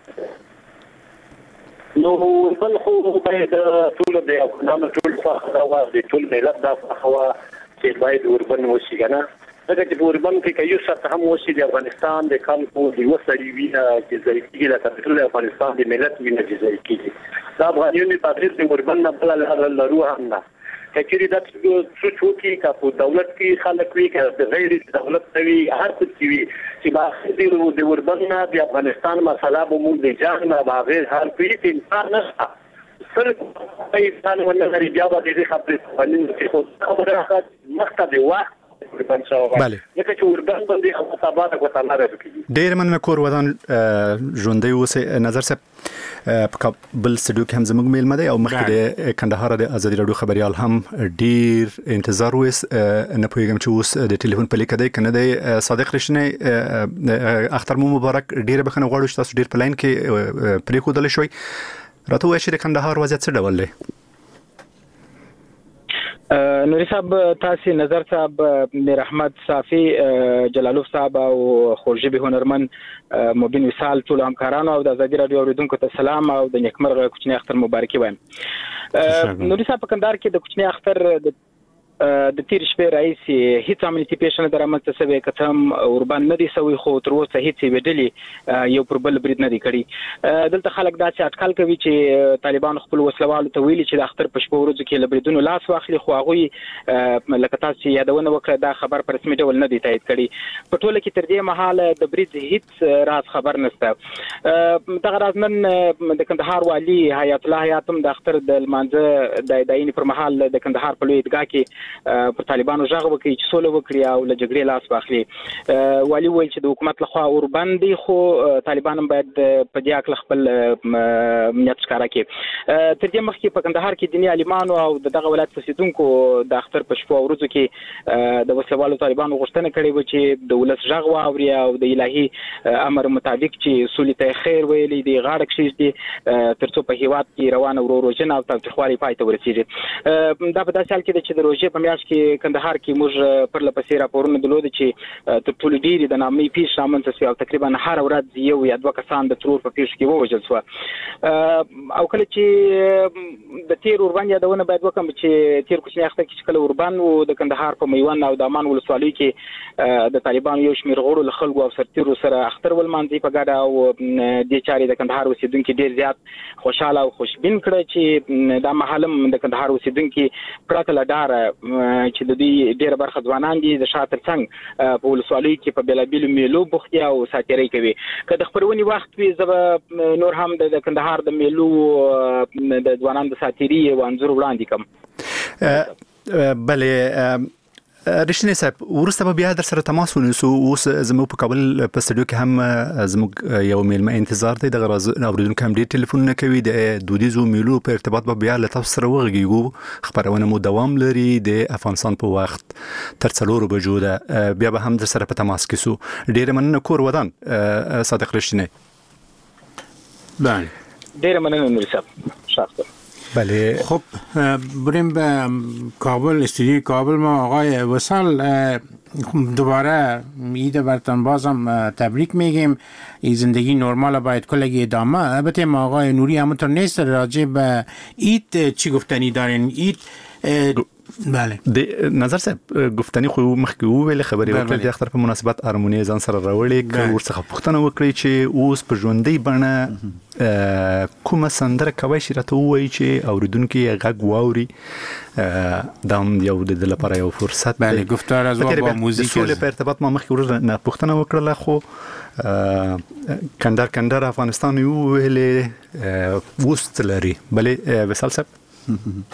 Speaker 10: نو بل خو باید ټول د افغانانو ټول خوښه وه، د ټول ملت دا خوښه وه چې باید اوربند وشي که نه، ځکه چې په اوربند کې که یو ساعت هم وشي د افغانستان د خلکو د یوه سړي وینه چې ضایع کېږي، لکه د ټول افغانستان د ملت وینه چې ضایع کېږي. د افغانیانو په اغېز د اوربند نه بله لاره لرو هم نه. که چېرې دا سوچ وکړي، که په دولت کې خلک وي، که د غیر دولت نه وي، هر څه چې وي، چې به اخر د اوربند نه د افغانستان مسله به مونږ د جنګ نه به اغېز حل کړي، چې امکان نشته. سره ایسان ونغری بیا به دې خبرې باندې چې خو خبره مخته دی وخت
Speaker 3: بله
Speaker 10: لکه چې اوربان باندې او تابانه کو تعالی راکړي
Speaker 3: ډیر مننه کور ودان ژوندۍ اوسه نظر صاحب په کابل سټډیو کې هم زموږ میلمه دی او مخکې د کندهار د ازادي راډیو خبريال هم ډیر انتظار وس نه پوهیږم چې اوس د ټلیفون په لیکه دی کنه دی صادق رښتینی اختر مو مبارک ډیر بخنه غواړو چې تاسو ډیر په لاین کې پرې خو دل شوي راته وایي چې د کندهار وضعیت څه ډول دی
Speaker 12: نوري صاحب تاسو نظر صاحب میر احمد صافي جلالوف صاحب او خورجبي هنرمن مبین وصال ټول همکارانو او د ازادي رادیو اوریدونکو ته سلام او د نیکمرغه کوچنی اختر مبارکي وایم. نوري صاحب په کندهار کې د کوچنی اختر د د تیر شپې رئیس هیڅ امنیتي پیښه نه درامته سوي کتم اوربان نه دي سوي خو تر اوسه هیڅ ویډلی یو پر بل برید نه دي کړی دلته خلک دا چې اټکل کوي چې طالبان خپل وسلوالو ته ویلي چې د اختر په شپه ورځو کې لبریدونو لاس واخلي خو هغه لکه تاسو یادونه وکړه دا خبر په رسمي ډول نه دی تایید کړی په ټوله کې تر دې مهاله د برید هیڅ راز خبر نشته دغه راز نن د کندهار والی حیات الله حیاتم د اختر د لمانځه د دایني پر مهال د کندهار په لوی عیدګاه کې پر طالبانو ژغ وکړي چې سوله وکړي او له جګړې لاس واخلي والی ویل چې د حکومت لخوا اوربان دي خو طالبان هم باید په دې اړه خپل نیت ښکاره کړي تر دې مخکې په کندهار کې دیني عالمانو او دغه ولایت اوسیدونکو د اختر په شپه ورځو کې د وسلوالو طالبانو غوښتنه کړې و چې د ولس ژغ واوري او د الهي امر مطابق چې سولې ته خیر ویلي دی غاړه کښېږدي ترڅو په هیواد کې روانه ورو وژنه او تاوتریخوالي پای ته ورسیږي دا په داسې حال کې ده چې د روژې په میاشت کې کندهار کې موږ پر لپسې راپورونه درلود چې تر ټولو ډېرې د نامي پیښې رامنځته شوې او تقریبا هر ورځ یو یا دوه کسان د ترور په پیښو کې ووژل شوه او کله چې د تیر اوربان یادونه باید وکړم چې تیر کوچنی اختر کې چې کله اوربان و د کندهار په میوند او د امان ولسوالیو کې د طالبانو یو شمېر غړو له خلکو او سرتیرو سره اختر ولمانځي په ګډه او دې چارې د کندهار اوسېدونکي ډېر زیات خوشحاله او خوشبین کړه چې دا مهال هم د کندهار اوسېدونکي پرته له ډاره چې د دې ډېره برخه ځوانان دي د شاته څنګ په ولسوالیو کې په بېلابېلو میلو بوخت دي او ساتیرۍ کوي که د خپرونې وخت وي زه به نور هم د کندهار د میلو د ځوانانو د ساتیري یو انځور وړاندې کړم.
Speaker 3: بله رښتینی صاحب وروسته به بیا در سره تماس ونیسو اوس زموږ په کابل په سټډیو کې هم زموږ یو میلمه انتظار دی دغه راز اوریدونکو هم ډېر ټلیفونونه کوي د دودیزو میلو په ارتباط به بیا له تاسو سره وغږیږو خبرونه مو دوام لري د افغانستان په وخت تر څلورو بجو ده بیا به هم در سره په تماس کې سو ډېر مننه کور ودان صادق رښتینی
Speaker 12: بله ډېر مننه نور صاحب شاکر
Speaker 3: بله
Speaker 4: خب بریم به کابل استودیوی کابل ما آقای وصال دوباره عید برتن بازم تبریک میگیم این زندگی نرمال باید کلگی ادامه البته ما آقای نوری همونطور نیست راجع به عید چی گفتنی دارین عید بله
Speaker 3: د نظر صاحب گفتنی خو مخکې وویل خبرې وکړې د اختر په مناسبت ارمونی ځان سره راوړې که ورڅخه پوښتنه وکړي چې اوس په ژوندۍ بڼه کومه سندره کوي چې راته ووایي چې اوریدونکي یې غږ واوري دا هم یو د ده لپاره یو فرصت دی.
Speaker 4: بله گفتار از با موزیک
Speaker 3: د سولې په ارتباط ما مخکې ورنه پوښتنه وکړله خو کندهار کندهار افغانستان یې وویلې اوس څه لري. بلې وصال صاحب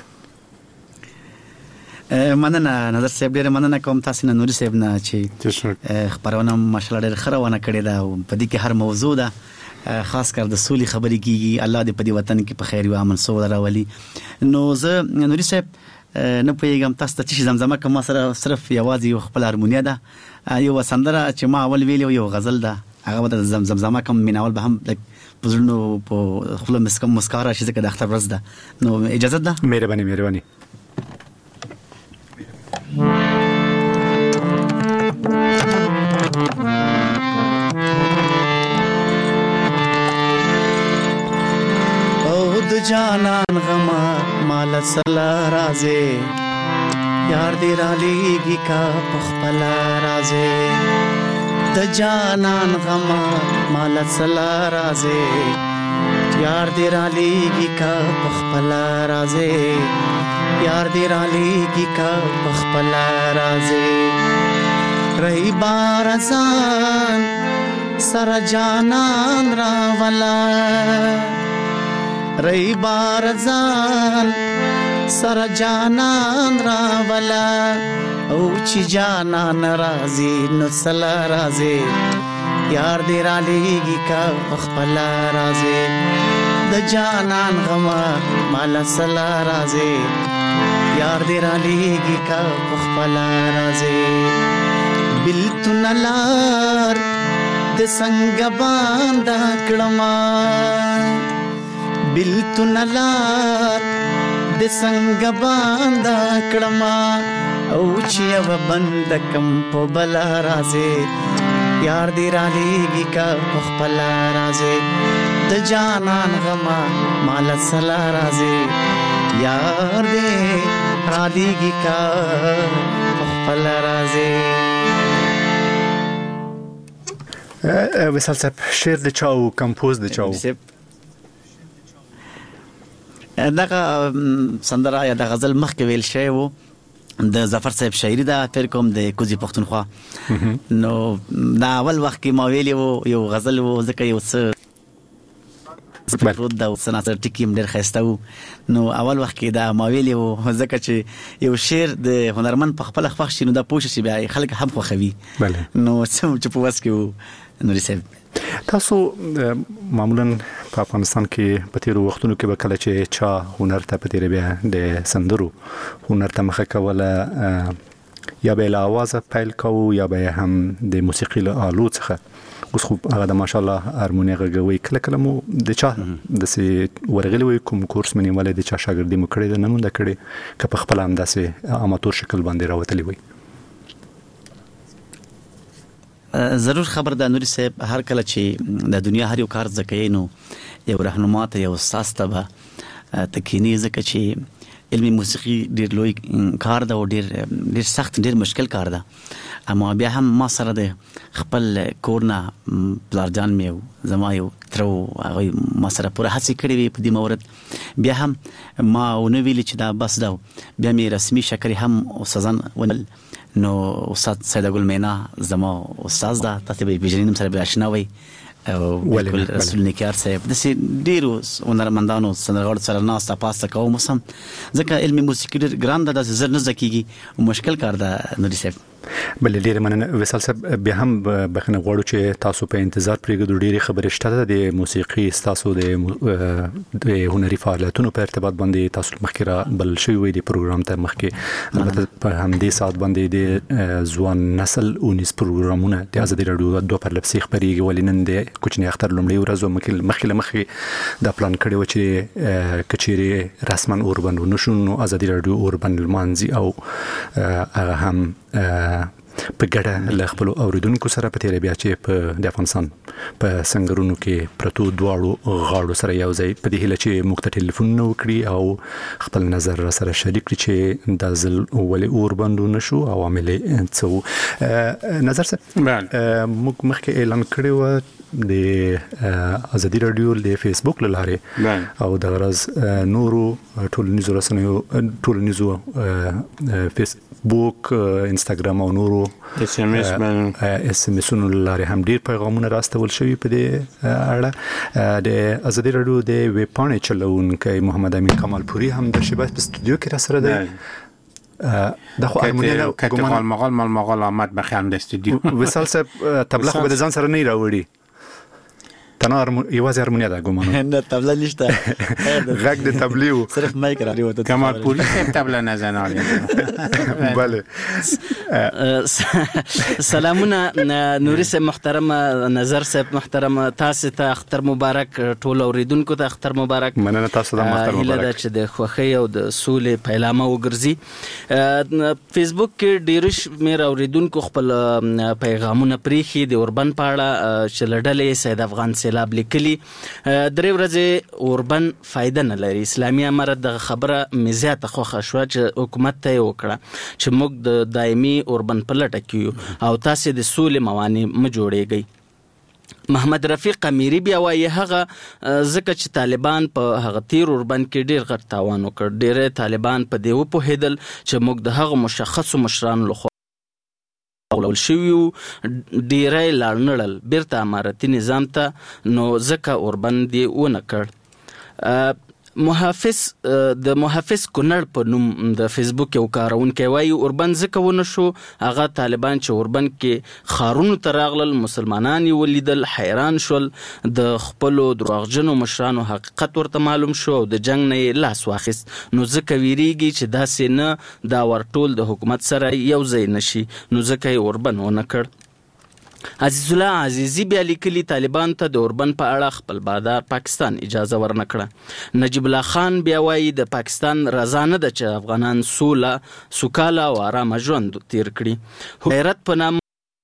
Speaker 7: مننه نظر صاحب ډېر مننه کوم تاسو نه نوري صاحب نه چې خبرونه ماشاءالله ډېر خروانه کړې ده او په دې کې هر موضوع ده خاص کر د سولې خبرې کیږي الله دې په دې وطن کې په خیر او امن سوله راولي. نو زه نوري صاحب نه پوهیږم تاسو ته چې زمزمه کوم سره صرف یوازې یو خپل هارمونیا ده یو سندره چې ما اول ویلو یو غزل ده هغه د زمزمه کوم میناول به هم پزړنو په خپل مسکم مسکارا شي ځکه د اختر ورځ ده نو اجازه ده.
Speaker 3: مهرباني مهرباني
Speaker 8: جانان غما مال سلا رازه یار دی را لیگی کا پخپلا رازه د جانان غما مال سلا رازه یار دی را لیگی کا پخپلا رازه یار دی را لیگی کا پخپلا رازه رہی بارزان سر جانان را ولا رئی بارزان سر جانان راولا او چی جانان رازی نو سلا رازی یار دی را لیگی کا خپلا رازی د جانان غما مالا سلا رازی یار دی را لیگی کا خپلا رازی بلتو نلار د سنگ باندا کړما بلتو نلار د سنگ باندا کړما او چې و بند کم په بلا رازه یار دی را لیږي کا خپل رازه د جانان غما مال سلا رازه یار دی را لیږي کا خپل رازه.
Speaker 3: وصال صاحب شعر د چاو کمپوز د چاو
Speaker 7: دغه سندره یا د غزل مخکې ویل شوی و د ظفر صاحب شاعري ده فکر کوم د کوزي پښتونخوا نو دا اول وخت کې ما ویلی و یو غزل و ځکه یو څه سپرود دا سناسر ټکیم ډېر ښایسته و نو اول وخت کې دا ما ویلی و ځکه چې یو شعر د هنرمند په خپله خوښ شي نو دا پوه شي بیا خلک هم خوښوي نو څه چې په وس کې و نوري صاحب.
Speaker 3: تاسو معمولا په افغانستان کې په تیرو وختونو کې به کله چې چا هنر ته په تیر بیا د سندرو هنر ته مخه کوله یا به له اوازه پیل کوو یا به هم د موسیقي له آلو څخه اوس خو هغه د ماشاءالله هارموني غږوي کله کله مو د چا د سي ورغلي وي کوم کورس منی ولې د چا شاګردي مو کړی د نن د کړی که په خپل انداسه اماتور شکل باندې راوتلی وي.
Speaker 7: ضرور خبر ده نوري صاحب هر کله چې د دنیا هر یو کار زکې نو یو رهنما ته یو استاد ته به تکینی زکه چې علمي موسیقي ډیر لوی کار ده او ډیر ډیر سخت ډیر مشکل کار ده اما بیا هم ما سره د خپل کورنا بلارجان میو زما یو ترو هغه ما سره پوره هڅه کړې وي په دې مورد بیا هم ما ونه ویل چې دا بس دا بیا می رسمي شکرې هم استادان ونل نو استاد سید ګل مینا زما استاد دا تاسو به بجرینم سره به آشنا وي او ولکل رسول نکار صاحب د سي ډیرو هنرمندانو سندرغاړو سره ناسته پاسته کوم سم ځکه علمي موسیقي ډیر ګران ده د زر نه زکیږي او مشکل کار ده نوري صاحب.
Speaker 3: بل ډیر مننه وصال صاحب بیا هم بخنه غواړو چې تاسو په انتظار پرېږدو ډیره خبرې شته د موسیقي تاسو د د هنري فعالیتونو په ارتباط باندې تاسو مخکې را بل شوی وي د پروګرام ته مخکې البته په همدې ساعت باندې د ځوان نسل اونیس پروګرامونه د ازادي رادیو دوه پر لپسې خبرېږي ولینن د کوچنی اختر لومړی ورځ مخکې مخکې مخکې دا پلان کړی و چې کچېری رسمن اوربن ونشو نو ازادي رادیو اوربن المانزي او هغه هم په ګډه له خپل اوریدونکو سره په تیر بیا چې په د افغانستان په سنگرونو کې پرتو دواړو غاړو سره یو ځای په دې هله چې موږ ته ټلیفون وکړي او خپل نظر سره شریک کړي چې د ځل ولې اور بندو نشو عوامل څه نظر سره موږ مخکې اعلان کړی و د ازادي رادیو له فیسبوک لاره او د غرض نورو ټولنیزو رسنیو ټولنیزو فیسبوک انستګرام او نورو
Speaker 4: اس ام اس
Speaker 3: اس ام اس نو لاره هم ډیر پیغامونه راستول شوی په دې اړه د ازادي رادیو د ویب پاڼې چلونکي محمد امین کمال پوری هم د شباب په استودیو کې را سره دی
Speaker 4: دا خو ارمونیا کته مغال مال مغال آمد بخیام د استودیو
Speaker 3: وصال صاحب تبلیغ به ځان سره نه راوړي تنها یوازې هارمونیا ده ګومان
Speaker 7: نه طبله نشته
Speaker 3: غږ د تبلیغ
Speaker 7: صرف مایک راوړي وته
Speaker 4: کمال پوری صاحب طبله نه زناړي
Speaker 3: بله
Speaker 5: سلامونه نوري صاحب محترم نظر صاحب محترم تاسو ته اختر مبارک ټول اوریدونکو ته اختر مبارک
Speaker 3: مننه تاسو ته اختر مبارک
Speaker 5: هله چې د خوخي او د سولې پیلامه وګرځي فیسبوک کې ډیرش مې اوریدونکو خپل پیغامونه پریخي د اوربن پاړه چې لړلې سید افغان سیلاب لیکلي درې ورځې اوربن فائدہ نه لري اسلامي امارت د خبره مزيات خوخه شو چې حکومت ته وکړه چې موږ د دایمي اوربن په لټه کې او تاسو د سولې موانع م جوړېږئ. محمد رفیق امیری بیا وایي هغه ځکه چې طالبان په هغه تیر اوربن کې ډیر غټ تاوان وکړ ډیر طالبان په دیو په هدل چې موږ د هغه مشخصو مشرانو لخوا اولول شویو ډیرای لاړنړل بیرته امارتي نظام ته نو ځکه اوربن دی ونه کړ.
Speaker 13: محافظ د محافظ کونړ په نوم د فیسبوک یو کارونکی وایي اوربند ځکه ونه شو هغه طالبان چې اوربند کې ښارونو ته راغلل مسلمانان یې ولیدل حیران شول د خپلو دروغجنو مشرانو حقیقت ورته معلوم شو او د جنګ نه یې لاس واخیست نو ځکه ویریږي چې داسې نه دا ورټول د حکومت سره یو ځای نشي نو ځکه یې اوربند ونه کړ. عزیز الله عزیزی بیا لیکلي طالبان ته د اوربند په اړه خپل بادار پاکستان اجازه ورنه کړه. نجیب الله خان بیا وایي د پاکستان رضا نه ده چې افغانان سوله سوکاله او آرامه ژوند تیر کړي. غیرت په نامه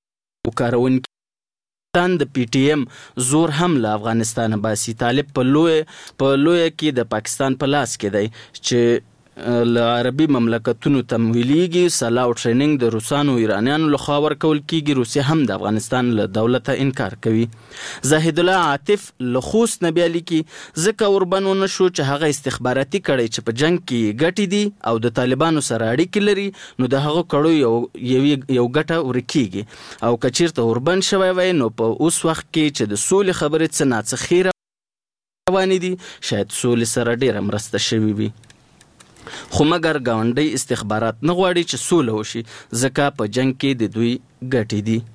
Speaker 13: وکارونکي د پی ټی ایم زور هم له افغانستان باسي. طالب په لوی په لوی کې د پاکستان په لاس کې دی چې له عربي مملکتونو تمویلیږي. سلاح او ټریننګ د روسانو او ایرانیانو لخوا ورکول کیږي. روسیه هم د افغانستان له دولته انکار کوي. زاهد الله عاطف له خوست نه بیا لیکي ځکه اوربند ونه شو چې هغه استخباراتي کړی چې په جنګ کې ګټې دي او د طالبانو سره اړیکې لري نو د هغه کړو یو یو ګټه ورکیږي او که چیرته اوربند شوی وای نو په اوس وخت کې چې د سولې خبرې څه ناڅه خیره روانې دي شاید سولې سره ډیره مرسته شوې وي خو مګر ګاونډي استخبارات نه غواړي چې سوله وشي ځکه په جنگ کې د دوی ګټې دي.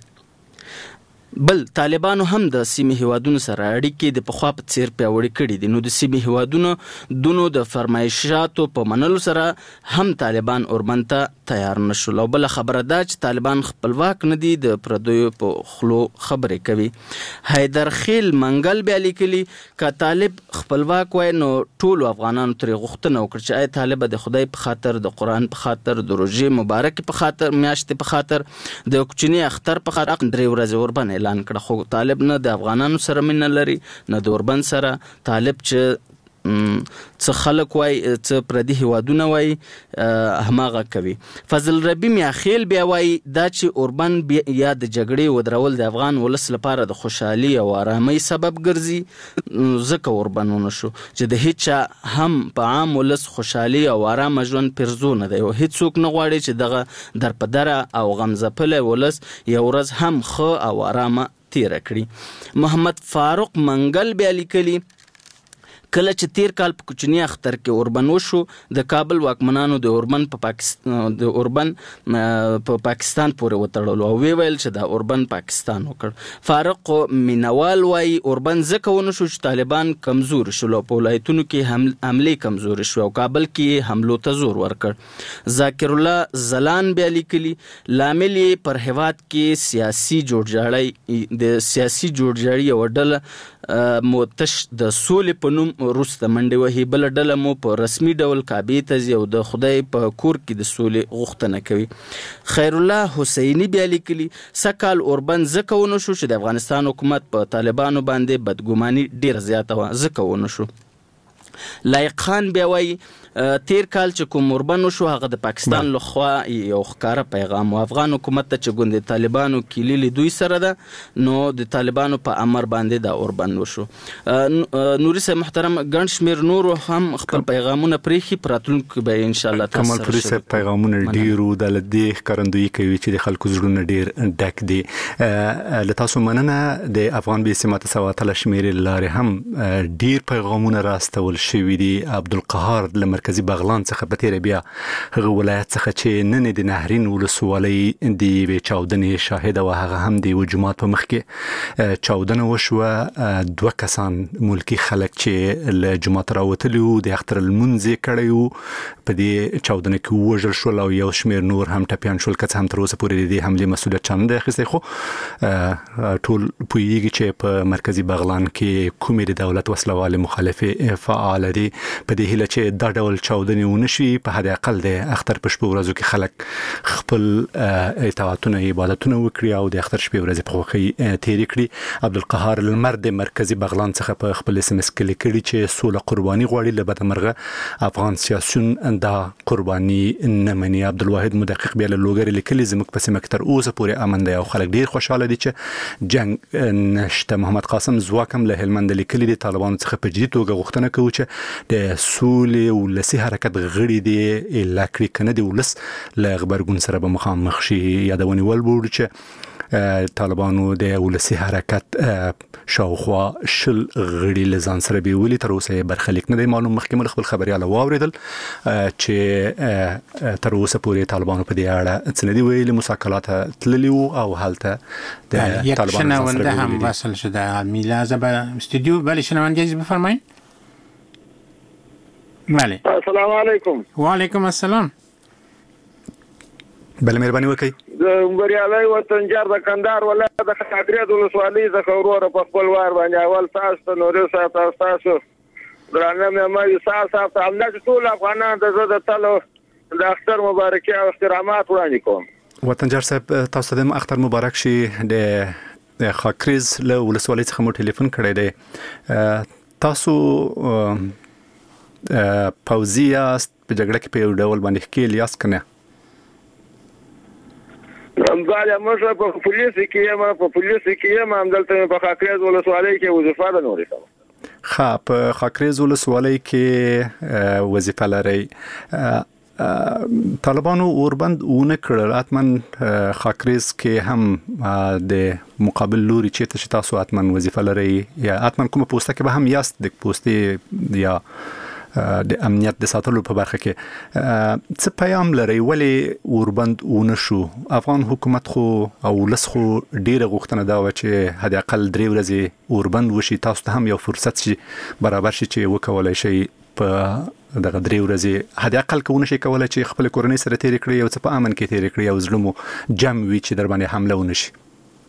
Speaker 13: بل طالبانو هم د سیمې هیوادونو سره اړیکې د پخوا په څیر پیاوړې کړي دي نو د سیمې هیوادونو دونو د فرمایشاتو په منلو سره هم طالبان اوربند ته تیار نشول. او بل خبره ده چې طالبان خپلواک نه دي د پردیو په خلو خبرې کوي. حیدر خیل منګل بیا لیکلي که طالب خپلواک وای نو ټولو افغانانو ترې غوښتنه وکړه چې آی طالب د خدای په خاطر د قرآن په خاطر د روژې مبارک په خاطر میاشتې په خاطر د کوچني اختر په خاطر درې ورځې اوربند اعلان کړه خو طالب نه د افغانانو سره مینه لري نه د اوربند سره. طالب چې څه خلک وای څه پردي هیوادونه وای هماغه کوي. فضل ربی میاخیل بیا وای دا چې اوربند یا د جګړې ودرول د افغان ولس لپاره د خوشحالي او آرامۍ سبب ګرځي ځکه اوربند ونه شو چې د هیڅ هم په عام ولس خوشحالي او آرامه ژوند پرزو نه دی او هیڅوک نه غواړي چې دغه درپدره او غمزپلی ولس یو ورځ هم ښه او آرامه تیره کړي. محمد فاروق منګل بیا لیکلي کله چې تیر کال په کوچني اختر کې اوربند وشو د کابل واکمنانو د اوربند په پاکستان د اوربند په پاکستان پورې وتړلو او وی ویل چې د اوربند پاکستان وکړ. فاروق مینوال وایي اوربند ځکه ونه شو چې طالبان کمزور شول او په ولایتونو کې حملې کمزور شو او کابل کې حملو ته زور ورکړ. ذاکر الله زلان بیا لیکلي لامل یې پر هیواد کې سیاسي جوړجاړی د سیاسي جوړجاړي یوه ډله مو تش د سولې په نوم وروسته منډې وهي بله ډله مو په رسمي ډول کعبې ته ځي او د خدای په کور کې د سولې غوښتنه کوي. خیر الله حسیني بیا لیکلي سږ اوربند ځکه ونه شو چې د افغانستان حکومت په طالبانو باندې بدګماني ډېره زیاته وه ځکه ونه شو. لایق خان بیا وایي تیر کال چې کوم اوربند وشو هغه د پاکستان لخوا یو ښکاره پیغام و افغان حکومت ته چې ګوندې طالبانو کیلي دوی سره ده نو د طالبانو په امر باندې دا اوربند وشو. نوري صاحب محترم ګڼ شمېر نورو هم خپل پیغامونه پرېښي په راتلونکي به انشاءالله تاسو
Speaker 3: کمال پوري صاحب پیغامونه ډېر و د له دې ښکارندویي کوي چې د خلکو زړونه ډېر ډک دي. له تاسو مننه. د افغان بې سماته سوه اتله شمېرې لارې هم ډېر پیغامونه راستول شوي دي. عبدالقهار له مرکزي بغلان څخه په تیره بیا هغه ولایت څخه چې نن د نهرین ولسوالۍ د یوې چاودنې شاهده وه هغه هم د یوه جومات په مخ کې چاودنه وشوه. دوه کسان ملکي خلک چې له جومات راوتلي وو د اختر لمونځ یې کړی وو په دې چاودنه کې ووژل شول او یو شمېر نور هم ټپیان شول که څه هم تر اوسه پورې د دې حملې مسؤلیت چا نه دی اخیستی خو ټول پوهېږي چې په مرکزي بغلان کې کومې د دولت وسلوالې مخالفې فعاله دي په دې هیله چې دا ډول چاودنې ونه شي په حد اقل د اختر په شپو ورځو کې خلک خپل اطاعتونه عبادتونه وکړي او د اختر شپې ورځې په خوښۍ تېرې کړي. عبدالقهار لمر د مرکزي بغلان څخه په خپل اس ام اس کې لیکلي چې سوله قرباني غواړي له بده مرغه افغان سیاسیون دا قرباني نه مني. عبدالواحد مدقق بیا له لوګرې لیکلي زموږ په سیمه کې تر اوسه پورې امن دی او خلک ډېر خوشحاله دي چې جنګ نشته. محمد قاسم زواک هم له هلمند لیکلي د طالبانو څخه په جدي توګه غوښتنه کوو چې د سولې ولسي حرکت غړي دي الا کړي کنه د ولس له غبرګون سره به مخامخ شي. یادونې ول بوړو چې طالبانو د ولسی حرکت شاوخوا شل غړي لزان سره بیولي تر اوسه برخلیک نه دی معلوم. مخکې خپل خبرياله واوریدل چې تر اوسه پورې طالبانو په دې اړه څه نه دی ویلي، مساکلات تللی او حالته د
Speaker 4: طالبانو شنونده هم وصل شده. میلازه به استودیو. بله شنونده عزیز بفرمایید. بله
Speaker 14: السلام علیکم.
Speaker 4: و علیکم السلام.
Speaker 3: بله مهرباني وکړئ.
Speaker 14: د بریالي وطنجار د کندهار ولایت د خاطرې د ولسوالۍ څخه وروره په خپل وار باندې اول تاسو ته نور سات تاسو درانه مې سات سات همدا ټول افغانان د زړه د تلو د اختر مبارکي او احترامات وړاندې کوم.
Speaker 3: وطنجار صاحب تاسو ته اختر مبارک شي. د خاکریز له ولسوالۍ څخه مو ټلیفون کړی دی. تاسو پوځي یاست په جګړه کې په یو ډول باندې ښکیل یاست کنه؟
Speaker 14: بله موږ په پولیس کې یم په پولیس کې یم همدلته په خاکریز ولسوالۍ کې وظیفه ده نورې کوم.
Speaker 3: ښه په خاکریز ولسوالۍ کې وظیفه لرئ. طالبانو اوربند ونه کړل اتمن خاکریز کې هم د مقابل لوري چې تاسو اتمن وظیفه لرئ یا اتمن کومه پوسټه کې به هم یاست د پوسټي یا د امنیت د ساتلو په برخه کې څه پیغام لري ولې اوربند ونه شو؟ افغان حکومت خو او ولس خو ډیره غوښتنه دا و چې حد اقل درې ورځې اوربند وشي، تاسو ته هم یو فرصت شي برابر شي چې وکولای شي په دغه درې ورځې حد اقل کوونه شي کولای چې خپل کورنۍ سره تیر کړی او څه په امن کې تیر کړی او زړه مو جام وي چې در باندې حمله ونه شي.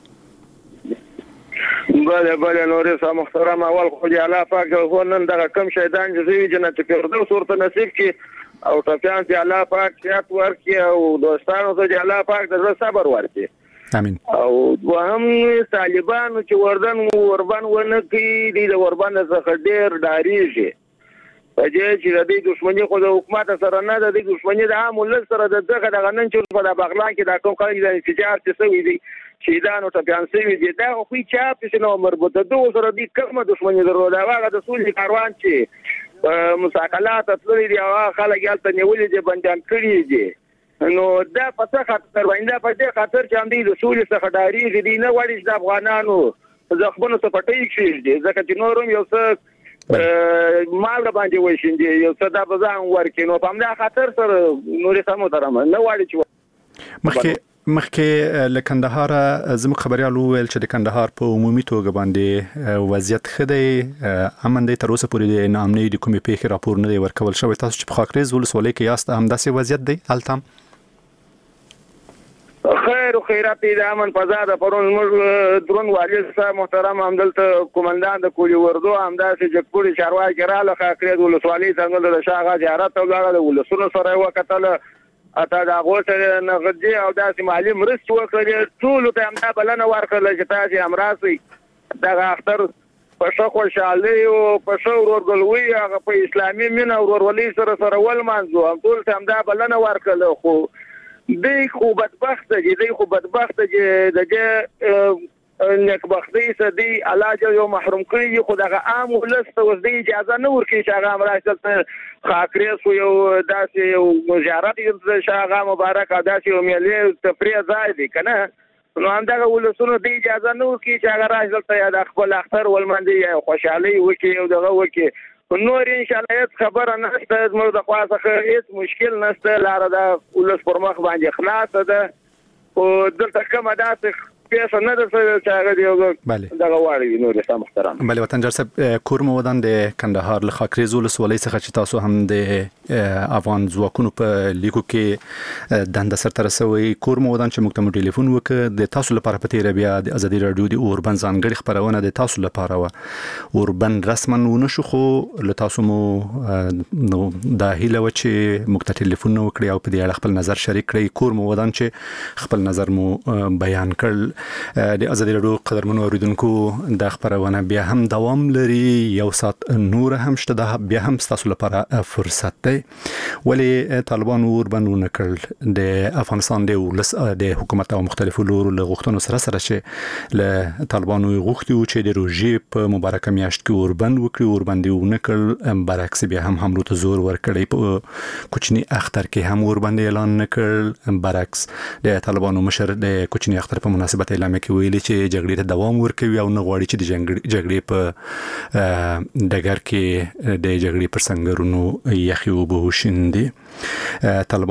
Speaker 14: بله بله نورې سا محترم اول خو دې الله پاک خو نن دغه کم شیطان جزوي جنت فردوس ورته نصیب کړي او ټپیان چې الله پاک صحت ورکړي او دوستانو ته چې الله پاک د صبر ورکړي.
Speaker 3: امين.
Speaker 14: او وهم طالبانو چې وردن وربان ونه کوي د وربان څخه ډیر ډاریږي په دې چې د دې دښمنۍ خو د حکومت سره نه د دې دښمنۍ د عام ولس سره د دغه دغه نن چې په بغلان کې د کوم خلک د انفجار څه سوي دي چې دا نو ټپیان سوي دي دا خو چا په نو مربوطه دوه سره دي کومه دښمنۍ درلوده هغه د سولې کاروان چې مساکلات تللي دي او خلک یالته نیولې دي بندیان کړي دي نو دا په څه خاطر باندې په دې خاطر چې هم دي د سولې څخه ډاریږي دي نه وړي د افغانانو ځخبونو څخه پټي کړي دي ځکه چې نورم یو څه مال باندې وښیندي یو څه د بزان ورکې نو په همدا خاطر سره نورې سمو درمه نه وړي چې
Speaker 3: مخکې مخکې له کندهار زموږ خبريالو ویل چې د کندهار په عمومي توګه باندې وضعیت ښه دی، امن دی، تر اوسه پورې د ناامنۍ د کومې پیښې راپور نه دی ورکول شوی. تاسو چې په خاکریز ولسوالۍ کې یاست همداسې وضعیت دی هلته؟
Speaker 14: خیر او خیرات د امن فضا د پرون موږ درون والي صاحب محترم همدلته کومندان د کولی وردو همداسې جګپوري چارواکي رااله خاکریز ولسوالۍ څنګه د شاغه زیارت او لاله ولسونو سره وکتل اته دا غوښتل نه غدي او داسې مالی مرستې وکړي ټول ته هم دا بلنه ورکړل چې تاسو امراسي دا اختر په شو خوشالي او په شو ورغلوي هغه په اسلامي مين او ورولي سره سره ول مانځو هم ټول ته هم دا بلنه ورکړل خو دې خو بدبخت دي دې خو بدبخت دي دغه نیکبختي سدي علاج یو محروم کړی خو دغه عام ولس ته وز دی اجازه نه ورکړي چې هغه امراسته خاکریز یو داسې یو زیارت یې شاغه مبارک داسې یو ملي تفریح ځای دی کنه نو همدغه ولسونو دی اجازه نه ورکړي چې هغه راځي ته د خپل اختر ولمنډي خوشحالي وکړي او دغه وکړي نور ان شاء الله هیڅ خبره نشته زموږ د خواصه هیڅ مشکل نشته لاره دا ولس پر مخ باندې خلاص ده او دلته کومه داسې پیسه نه ده چې هغه دی دغه واړی نور سم محترم.
Speaker 3: بله وطنجار صاحب کور مو ودان د کندهار له خاکریز ولسوالۍ څخه چې تاسو هم د افغان ځواکونو په لیکو کې دنده سرته رسوي کور مو ودان چې موږ ته ټلیفون وکړ د تاسو لپاره په تیر بیا د ازادي رادیو د اوربند ځانګړي خبرونه د تاسو لپاره و اوربند رسما ونه شو خو له تاسو مو نو د هیله و چې موږ ته ټلیفون وکړي او په دې اړه خپل نظر شریک کړئ. کور مو ودان چې خپل نظر مو بیان کړ. د ازادي رادیو قدرمنو اوریدونکو د خبرونه بیا هم دوام لري یو سات نور هم شته د بیا هم تاسو لپاره فرصت دی ولی طالبان اوربند کړل د افغانستان د ولس د حکومت او مختلفو لورو له غوښتنو سره سره چې له طالبانو غوښتي چې د روزي په مبارکه میاشت کې اوربند وکړي اوربند ونکړل برعکس بیا هم حمله ته زور ورکړي په کوچنی اختر کې هم اوربند اعلان نکړل برعکس د طالبانو مشر د کوچنی اختر په مناسبت په اعلامیه کې ویلي چې جګړې ته دوام ورکوي او نه غواړي چې د جګړې په ډګر کې د جګړې پر سنگرونو یخي وبو شیندي.